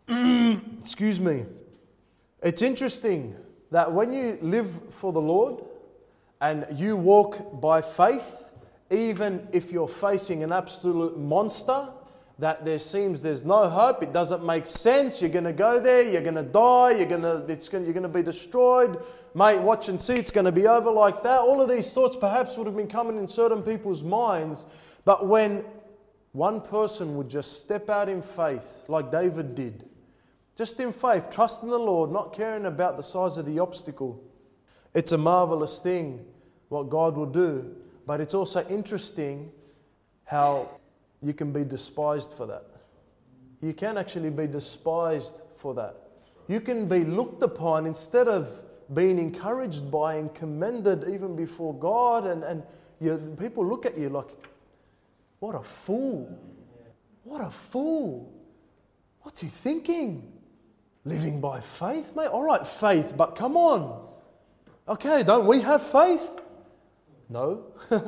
Excuse me. It's interesting that when you live for the Lord and you walk by faith, even if you're facing an absolute monster, that there's no hope, it doesn't make sense, you're going to go there, you're going to die, you're going to be destroyed, mate, watch and see, it's going to be over like that. All of these thoughts perhaps would have been coming in certain people's minds, but when one person would just step out in faith, like David did, just in faith, trusting the Lord, not caring about the size of the obstacle. It's a marvelous thing what God will do. But it's also interesting how you can be despised for that. You can actually be despised for that. You can be looked upon instead of being encouraged by and commended even before God. And people look at you like, what a fool. What a fool. What's he thinking? Living by faith, mate? All right, faith, but come on. Okay, don't we have faith? No.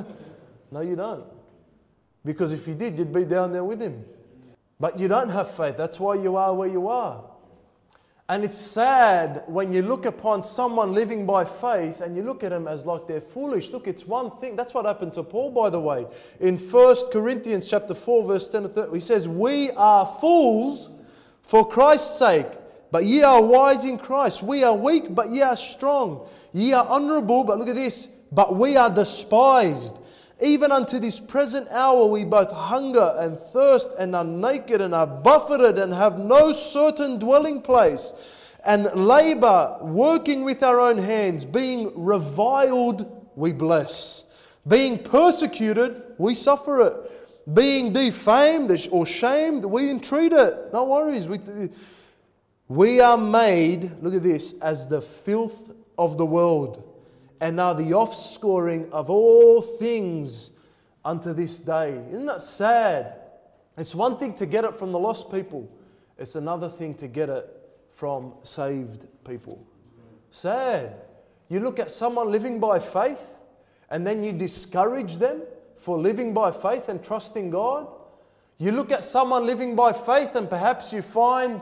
No, you don't. Because if you did, you'd be down there with him. But you don't have faith. That's why you are where you are. And it's sad when you look upon someone living by faith and you look at them as like they're foolish. Look, it's one thing. That's what happened to Paul, by the way. In 1 Corinthians chapter 4, verse 10 to 13, he says, "We are fools for Christ's sake. But ye are wise in Christ. We are weak, but ye are strong. Ye are honourable, but look at this, but we are despised. Even unto this present hour we both hunger and thirst and are naked and are buffeted and have no certain dwelling place. And labour, working with our own hands, being reviled, we bless. Being persecuted, we suffer it. Being defamed or shamed, we entreat it." No worries. We are made, look at this, as the filth of the world, and are the offscouring of all things unto this day. Isn't that sad? It's one thing to get it from the lost people. It's another thing to get it from saved people. Sad. You look at someone living by faith, and then you discourage them for living by faith and trusting God. You look at someone living by faith, and perhaps you find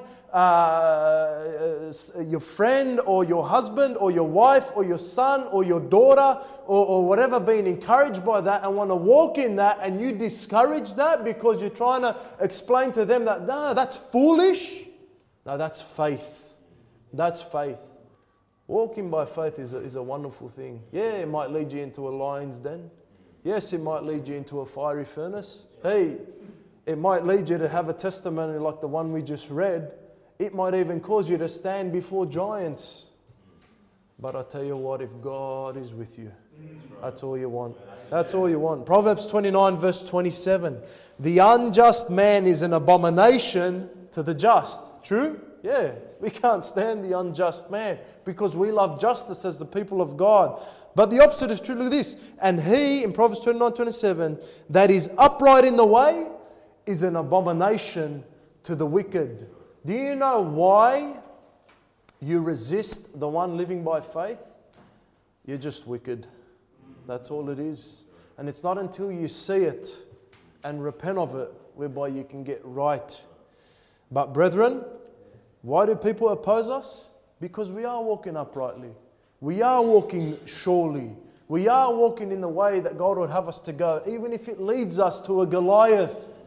your friend or your husband or your wife or your son or your daughter or whatever being encouraged by that and want to walk in that, and you discourage that because you're trying to explain to them that, no, that's foolish. No, that's faith. That's faith. Walking by faith is a wonderful thing. Yeah, it might lead you into a lion's den. Yes, it might lead you into a fiery furnace. Hey, it might lead you to have a testimony like the one we just read. It might even cause you to stand before giants. But I tell you what, if God is with you, that's all you want. That's all you want. Proverbs 29 verse 27. "The unjust man is an abomination to the just." True? Yeah. We can't stand the unjust man because we love justice as the people of God. But the opposite is true. Look at this. "And he," in Proverbs 29:27, "that is upright in the way is an abomination to the wicked." Do you know why you resist the one living by faith? You're just wicked. That's all it is. And it's not until you see it and repent of it whereby you can get right. But brethren, why do people oppose us? Because we are walking uprightly. We are walking surely. We are walking in the way that God would have us to go, even if it leads us to a Goliath.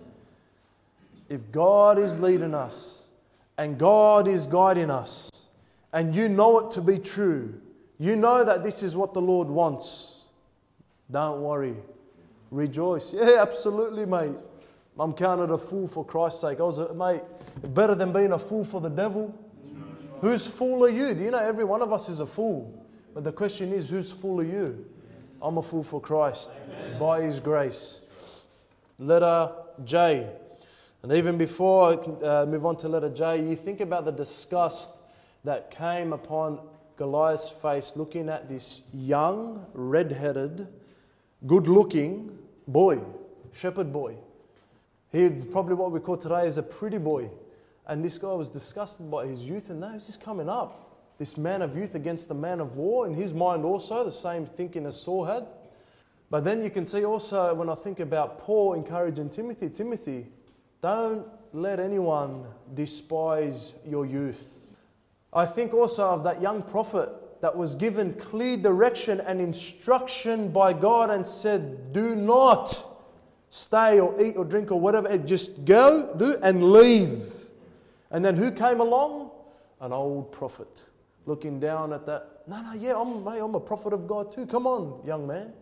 If God is leading us and God is guiding us, and you know it to be true, you know that this is what the Lord wants, don't worry. Rejoice. Yeah, absolutely, mate. I'm counted a fool for Christ's sake. Mate, better than being a fool for the devil. Whose fool are you? Do you know every one of us is a fool? But the question is, whose fool are you? I'm a fool for Christ. Amen. By His grace. Letter J. And even before I move on to letter J, you think about the disgust that came upon Goliath's face looking at this young, red-headed, good-looking boy, shepherd boy. He's probably what we call today as a pretty boy. And this guy was disgusted by his youth, and now he's just coming up. This man of youth against the man of war, in his mind also, the same thinking as Saul had. But then you can see also, when I think about Paul encouraging Timothy, don't let anyone despise your youth. I think also of that young prophet that was given clear direction and instruction by God and said, do not stay or eat or drink or whatever, just go, do, and leave. And then who came along? An old prophet. Looking down at that. I'm a prophet of God too. Come on, young man.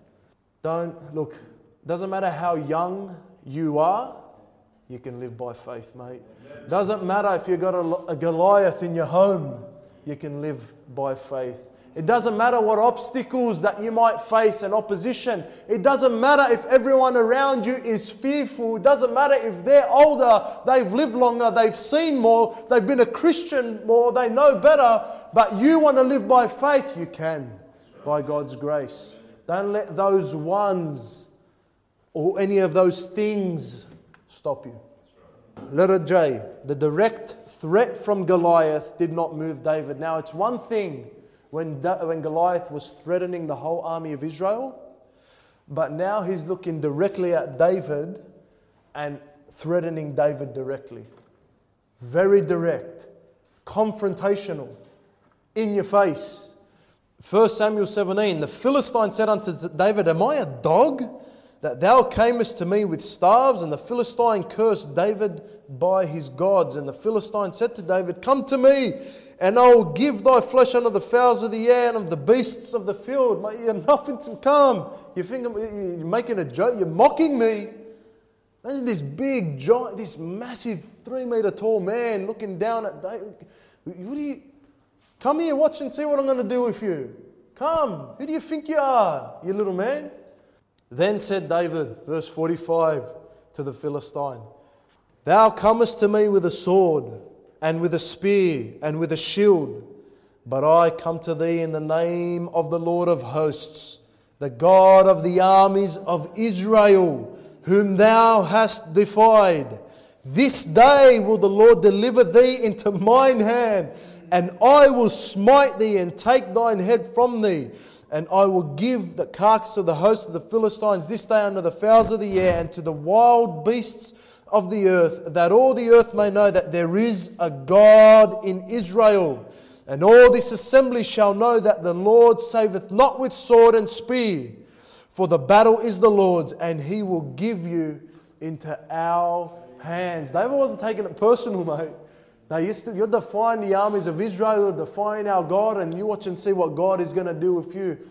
Doesn't matter how young you are, you can live by faith, mate. Doesn't matter if you've got a Goliath in your home, you can live by faith. It doesn't matter what obstacles that you might face and opposition. It doesn't matter if everyone around you is fearful. It doesn't matter if they're older, they've lived longer, they've seen more, they've been a Christian more, they know better. But you want to live by faith, you can, by God's grace. Don't let those ones or any of those things stop you. Letter J. The direct threat from Goliath did not move David. Now it's one thing when Goliath was threatening the whole army of Israel, but now he's looking directly at David and threatening David directly. Very direct, confrontational, in your face. 1 Samuel 17, the Philistine said unto David, am I a dog that thou camest to me with staves? And the Philistine cursed David by his gods. And the Philistine said to David, come to me, and I will give thy flesh unto the fowls of the air and of the beasts of the field. Mate, you're nothing to come. You think you're making a joke? You're mocking me. Imagine this big giant, this massive 3-meter tall man looking down at David. Come here, watch and see what I'm going to do with you. Come. Who do you think you are, you little man? Then said David, verse 45, to the Philistine, thou comest to me with a sword, and with a spear, and with a shield. But I come to thee in the name of the Lord of hosts, the God of the armies of Israel, whom thou hast defied. This day will the Lord deliver thee into mine hand, and I will smite thee and take thine head from thee. And I will give the carcass of the host of the Philistines this day unto the fowls of the air and to the wild beasts of the earth, that all the earth may know that there is a God in Israel. And all this assembly shall know that the Lord saveth not with sword and spear, for the battle is the Lord's, and He will give you into our hands. David wasn't taking it personal, mate. Now you're defying the armies of Israel, you're defying our God, and you watch and see what God is going to do with you.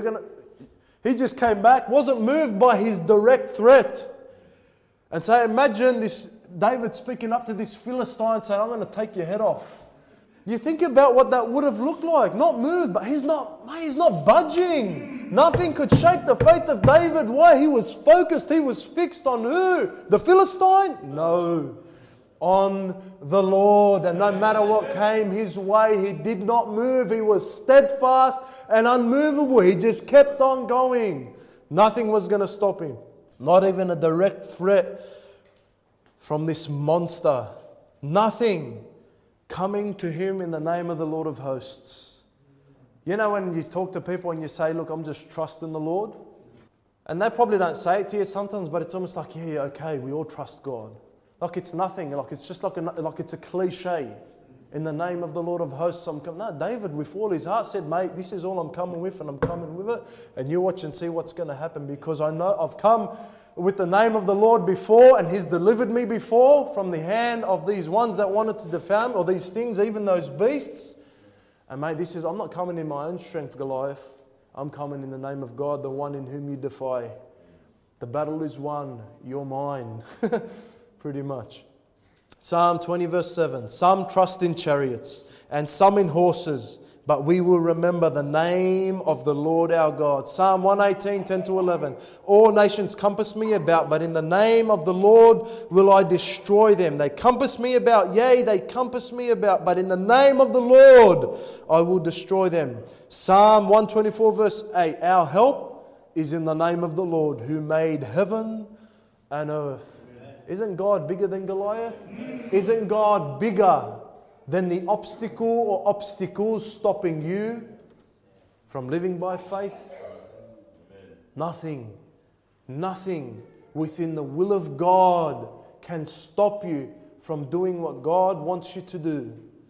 He just came back, wasn't moved by his direct threat. And so imagine this David speaking up to this Philistine saying, I'm going to take your head off. You think about what that would have looked like. Not moved, but he's not budging. Nothing could shake the faith of David. Why? He was focused. He was fixed on who? The Philistine? No. On the Lord. And no matter what came his way, he did not move. He was steadfast and unmovable. He just kept on going. Nothing was going to stop him. Not even a direct threat from this monster. Nothing coming to him in the name of the Lord of hosts. You know when you talk to people and you say, look, I'm just trusting the Lord. And they probably don't say it to you sometimes, but it's almost like, yeah, okay, we all trust God. Like it's nothing, like it's just like it's a cliche. In the name of the Lord of hosts, I'm coming. No, David with all his heart said, mate, this is all I'm coming with, and I'm coming with it. And you watch and see what's going to happen, because I know I've come with the name of the Lord before, and He's delivered me before from the hand of these ones that wanted to defame me, or these things, even those beasts. And mate, I'm not coming in my own strength, Goliath. I'm coming in the name of God, the one in whom you defy. The battle is won. You're mine. Pretty much. Psalm 20 verse 7. Some trust in chariots and some in horses, but we will remember the name of the Lord our God. Psalm 118, 10 to 11. All nations compass me about, but in the name of the Lord will I destroy them. They compass me about, yea, they compass me about, but in the name of the Lord I will destroy them. Psalm 124 verse 8. Our help is in the name of the Lord who made heaven and earth. Isn't God bigger than Goliath? Isn't God bigger than the obstacle or obstacles stopping you from living by faith? Nothing within the will of God can stop you from doing what God wants you to do.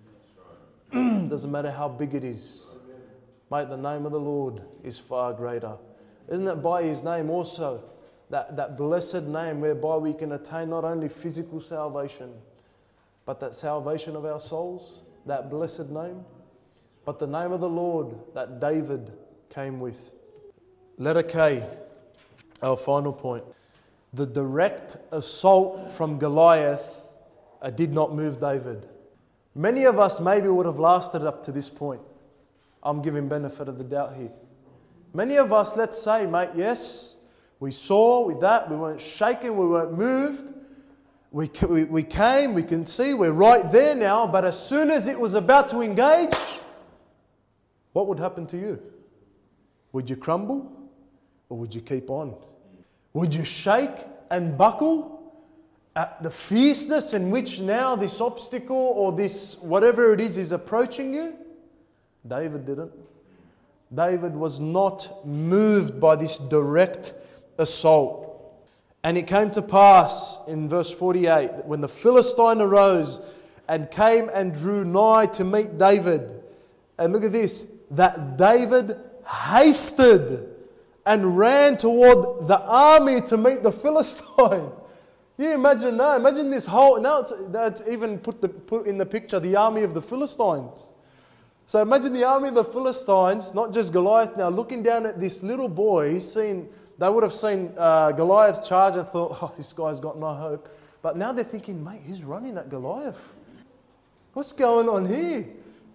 Doesn't matter how big it is. Mate, the name of the Lord is far greater. Isn't it by His name also? That blessed name whereby we can attain not only physical salvation, but that salvation of our souls, that blessed name. But the name of the Lord that David came with. Letter K, our final point. The direct assault from Goliath did not move David. Many of us maybe would have lasted up to this point. I'm giving benefit of the doubt here. Many of us, let's say, mate, yes, we saw with that, we weren't shaken, we weren't moved. We came, we can see, we're right there now, but as soon as it was about to engage, what would happen to you? Would you crumble or would you keep on? Would you shake and buckle at the fierceness in which now this obstacle or this whatever it is approaching you? David didn't. David was not moved by this direct assault. And it came to pass in verse 48 that when the Philistine arose and came and drew nigh to meet David, and look at this, that David hasted and ran toward the army to meet the Philistine. You imagine that? Imagine this whole, now that's even put in the picture, the army of the Philistines. So imagine the army of the Philistines, not just Goliath now, looking down at this little boy. They would have seen Goliath charge and thought, oh, this guy's got no hope. But now they're thinking, mate, he's running at Goliath. What's going on here?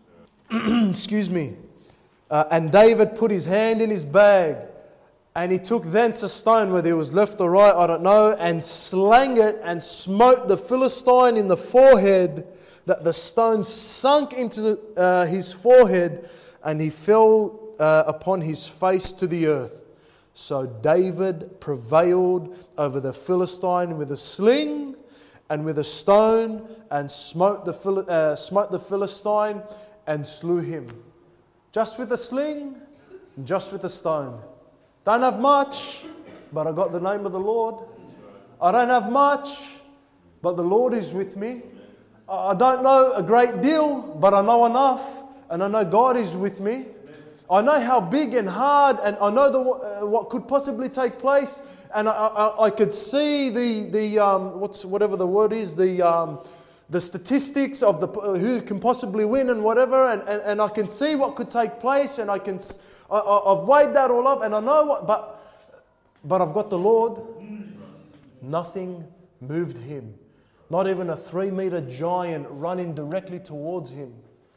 Excuse me. And David put his hand in his bag, and he took thence a stone, whether it was left or right, I don't know, and slang it and smote the Philistine in the forehead, that the stone sunk into his forehead, and he fell upon his face to the earth. So David prevailed over the Philistine with a sling and with a stone, and smote the Philistine and slew him. Just with a sling, just with a stone. Don't have much, but I got the name of the Lord. I don't have much, but the Lord is with me. I don't know a great deal, but I know enough, and I know God is with me. I know how big and hard, and I know what could possibly take place, and I could see whatever the word is, the statistics of who can possibly win and whatever, and I can see what could take place, and I've weighed that all up, and I know what, but I've got the Lord. Nothing moved him. Not even a 3-meter giant running directly towards him.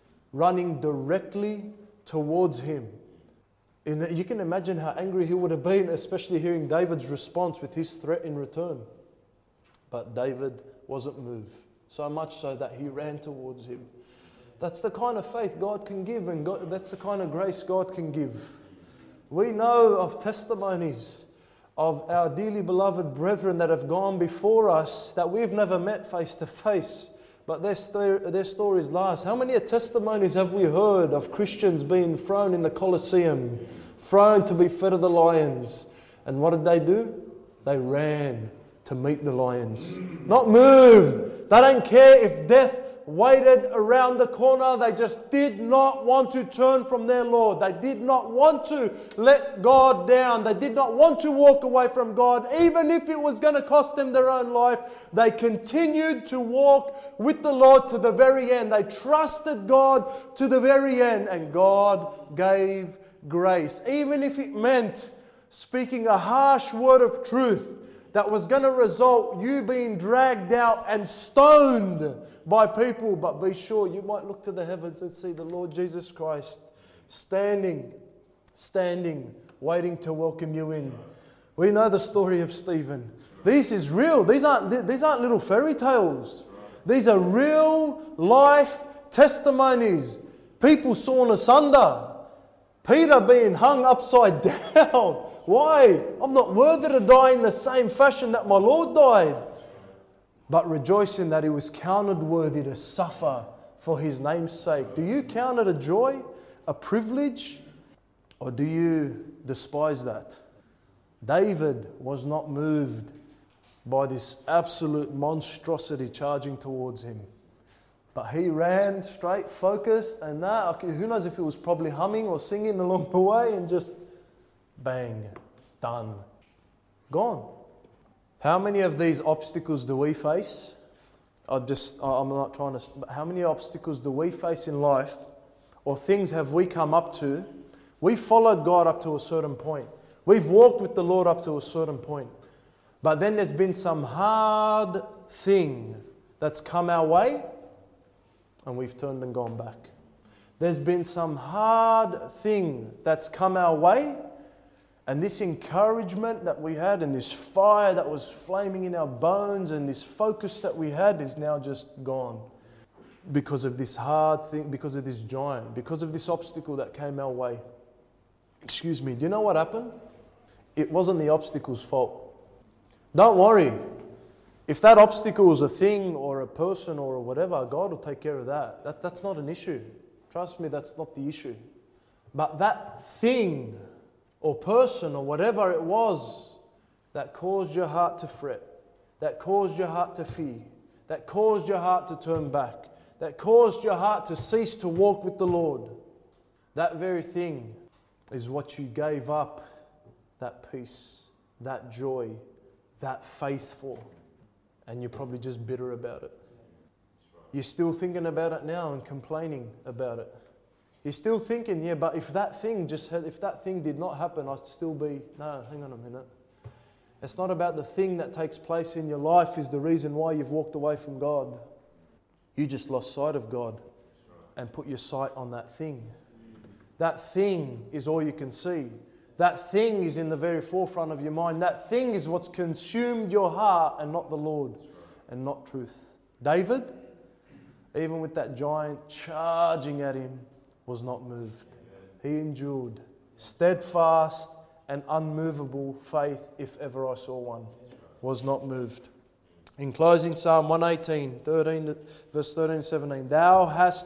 And you can imagine how angry he would have been, especially hearing David's response with his threat in return. But David wasn't moved, so much so that he ran towards him. That's the kind of faith God can give, and that's the kind of grace God can give. We know of testimonies of our dearly beloved brethren that have gone before us that we've never met face to face, but their stories last. How many testimonies have we heard of Christians being thrown in the Colosseum, thrown to be fed of the lions? And what did they do? They ran to meet the lions. Not moved. They don't care if death waited around the corner. They just did not want to turn from their Lord. They did not want to let God down. They did not want to walk away from God. Even if it was going to cost them their own life, they continued to walk with the Lord to the very end. They trusted God to the very end, and God gave grace. Even if it meant speaking a harsh word of truth that was going to result you being dragged out and stoned by people. But be sure, you might look to the heavens and see the Lord Jesus Christ standing, waiting to welcome you in. We know the story of Stephen. This is real. These aren't little fairy tales. These are real life testimonies. People sawn asunder. Peter being hung upside down. Why? I'm not worthy to die in the same fashion that my Lord died. But rejoicing that he was counted worthy to suffer for his name's sake. Do you count it a joy, a privilege, or do you despise that? David was not moved by this absolute monstrosity charging towards him. But he ran straight, focused, and who knows if he was probably humming or singing along the way, and just bang, done, gone. How many of these obstacles do we face? I'm not trying to, but how many obstacles do we face in life, or things have we come up to? We followed God up to a certain point. We've walked with the Lord up to a certain point. But then there's been some hard thing that's come our way, and we've turned and gone back. There's been some hard thing that's come our way, and this encouragement that we had and this fire that was flaming in our bones and this focus that we had is now just gone because of this hard thing, because of this giant, because of this obstacle that came our way. Excuse me, do you know what happened? It wasn't the obstacle's fault. Don't worry. If that obstacle is a thing or a person or whatever, God will take care of that. That's not an issue. Trust me, that's not the issue. But that thing or person or whatever it was that caused your heart to fret, that caused your heart to fear, that caused your heart to turn back, that caused your heart to cease to walk with the Lord, that very thing is what you gave up, that peace, that joy, that faith for. And you're probably just bitter about it. You're still thinking about it now and complaining about it. You're still thinking, yeah, but if that thing did not happen, I'd still be, no, hang on a minute. It's not about the thing that takes place in your life is the reason why you've walked away from God. You just lost sight of God and put your sight on that thing. That thing is all you can see. That thing is in the very forefront of your mind. That thing is what's consumed your heart and not the Lord and not truth. David, even with that giant charging at him, was not moved. He endured steadfast and unmovable faith, if ever I saw one, was not moved. In closing, Psalm 118, verse 13 and 17, Thou hast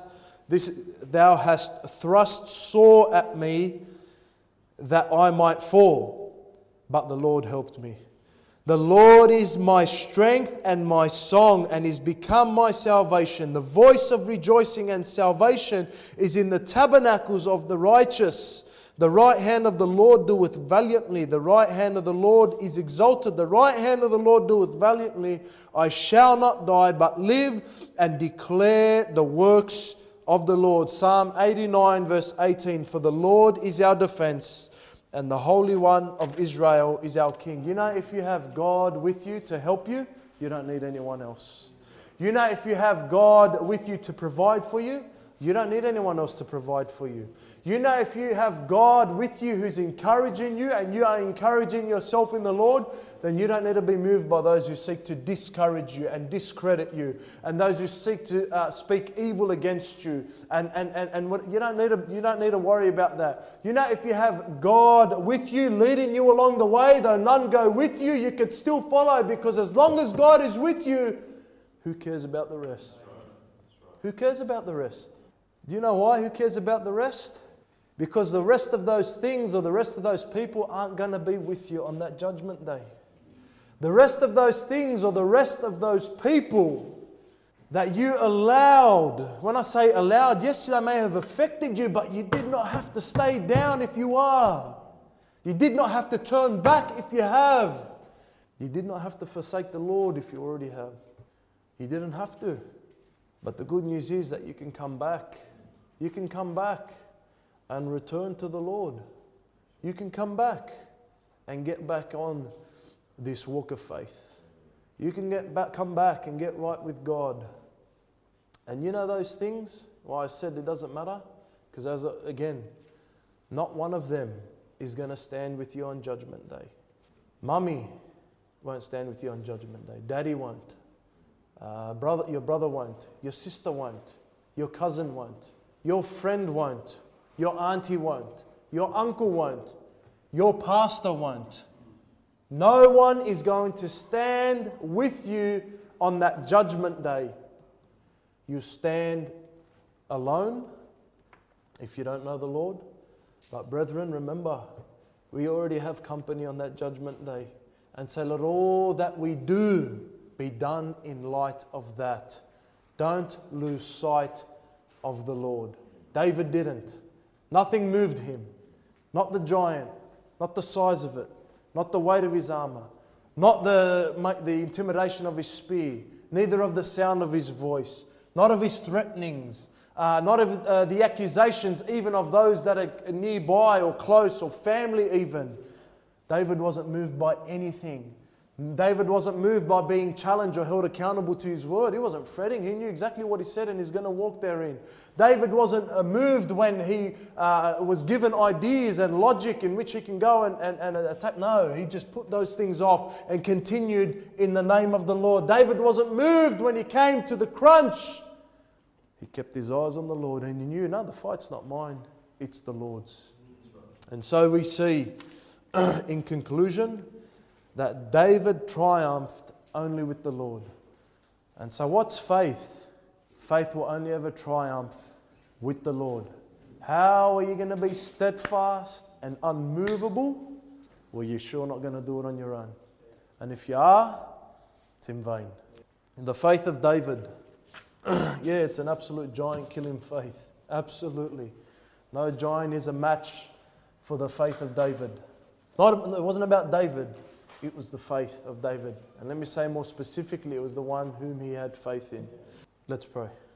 thrust sore at me that I might fall, but the Lord helped me. The Lord is my strength and my song, and is become my salvation. The voice of rejoicing and salvation is in the tabernacles of the righteous. The right hand of the Lord doeth valiantly. The right hand of the Lord is exalted. The right hand of the Lord doeth valiantly. I shall not die, but live and declare the works of the Lord. Psalm 89 verse 18, For the Lord is our defense, and the Holy One of Israel is our King. You know, if you have God with you to help you, you don't need anyone else. You know, if you have God with you to provide for you, you don't need anyone else to provide for you. You know, if you have God with you who's encouraging you and you are encouraging yourself in the Lord, then you don't need to be moved by those who seek to discourage you and discredit you, and those who seek to speak evil against you. And what, you don't need to worry about that. You know, if you have God with you, leading you along the way, though none go with you, you could still follow, because as long as God is with you, who cares about the rest? Who cares about the rest? Do you know why? Who cares about the rest? Because the rest of those things or the rest of those people aren't going to be with you on that judgment day. The rest of those things or the rest of those people that you allowed, when I say allowed, yes, they may have affected you, but you did not have to stay down if you are. You did not have to turn back if you have. You did not have to forsake the Lord if you already have. You didn't have to. But the good news is that you can come back. You can come back and return to the Lord. You can come back and get back on this walk of faith. You can come back and get right with God. And you know those things? Why I said it doesn't matter? Because again, not one of them is going to stand with you on Judgment Day. Mummy won't stand with you on Judgment Day. Daddy won't. Your brother won't. Your sister won't. Your cousin won't. Your friend won't. Your auntie won't. Your uncle won't. Your pastor won't. No one is going to stand with you on that Judgment Day. You stand alone if you don't know the Lord. But brethren, remember, we already have company on that Judgment Day. And so let all that we do be done in light of that. Don't lose sight of the Lord. David didn't. Nothing moved him. Not the giant, not the size of it, not the weight of his armor, not the intimidation of his spear, neither of the sound of his voice, not of his threatenings, not of the accusations even of those that are nearby or close or family even. David wasn't moved by anything. David wasn't moved by being challenged or held accountable to his word. He wasn't fretting. He knew exactly what he said and he's going to walk therein. David wasn't moved when he was given ideas and logic in which he can go and attack. No, he just put those things off and continued in the name of the Lord. David wasn't moved when he came to the crunch. He kept his eyes on the Lord and he knew, no, the fight's not mine, it's the Lord's. And so we see, in conclusion, that David triumphed only with the Lord. And so what's faith? Faith will only ever triumph with the Lord. How are you going to be steadfast and unmovable? Well, you're sure not going to do it on your own. And if you are, it's in vain. In the faith of David, yeah, it's an absolute giant-killing faith. Absolutely. No giant is a match for the faith of David. It wasn't about David. It was the faith of David. And let me say more specifically, it was the one whom he had faith in. Let's pray.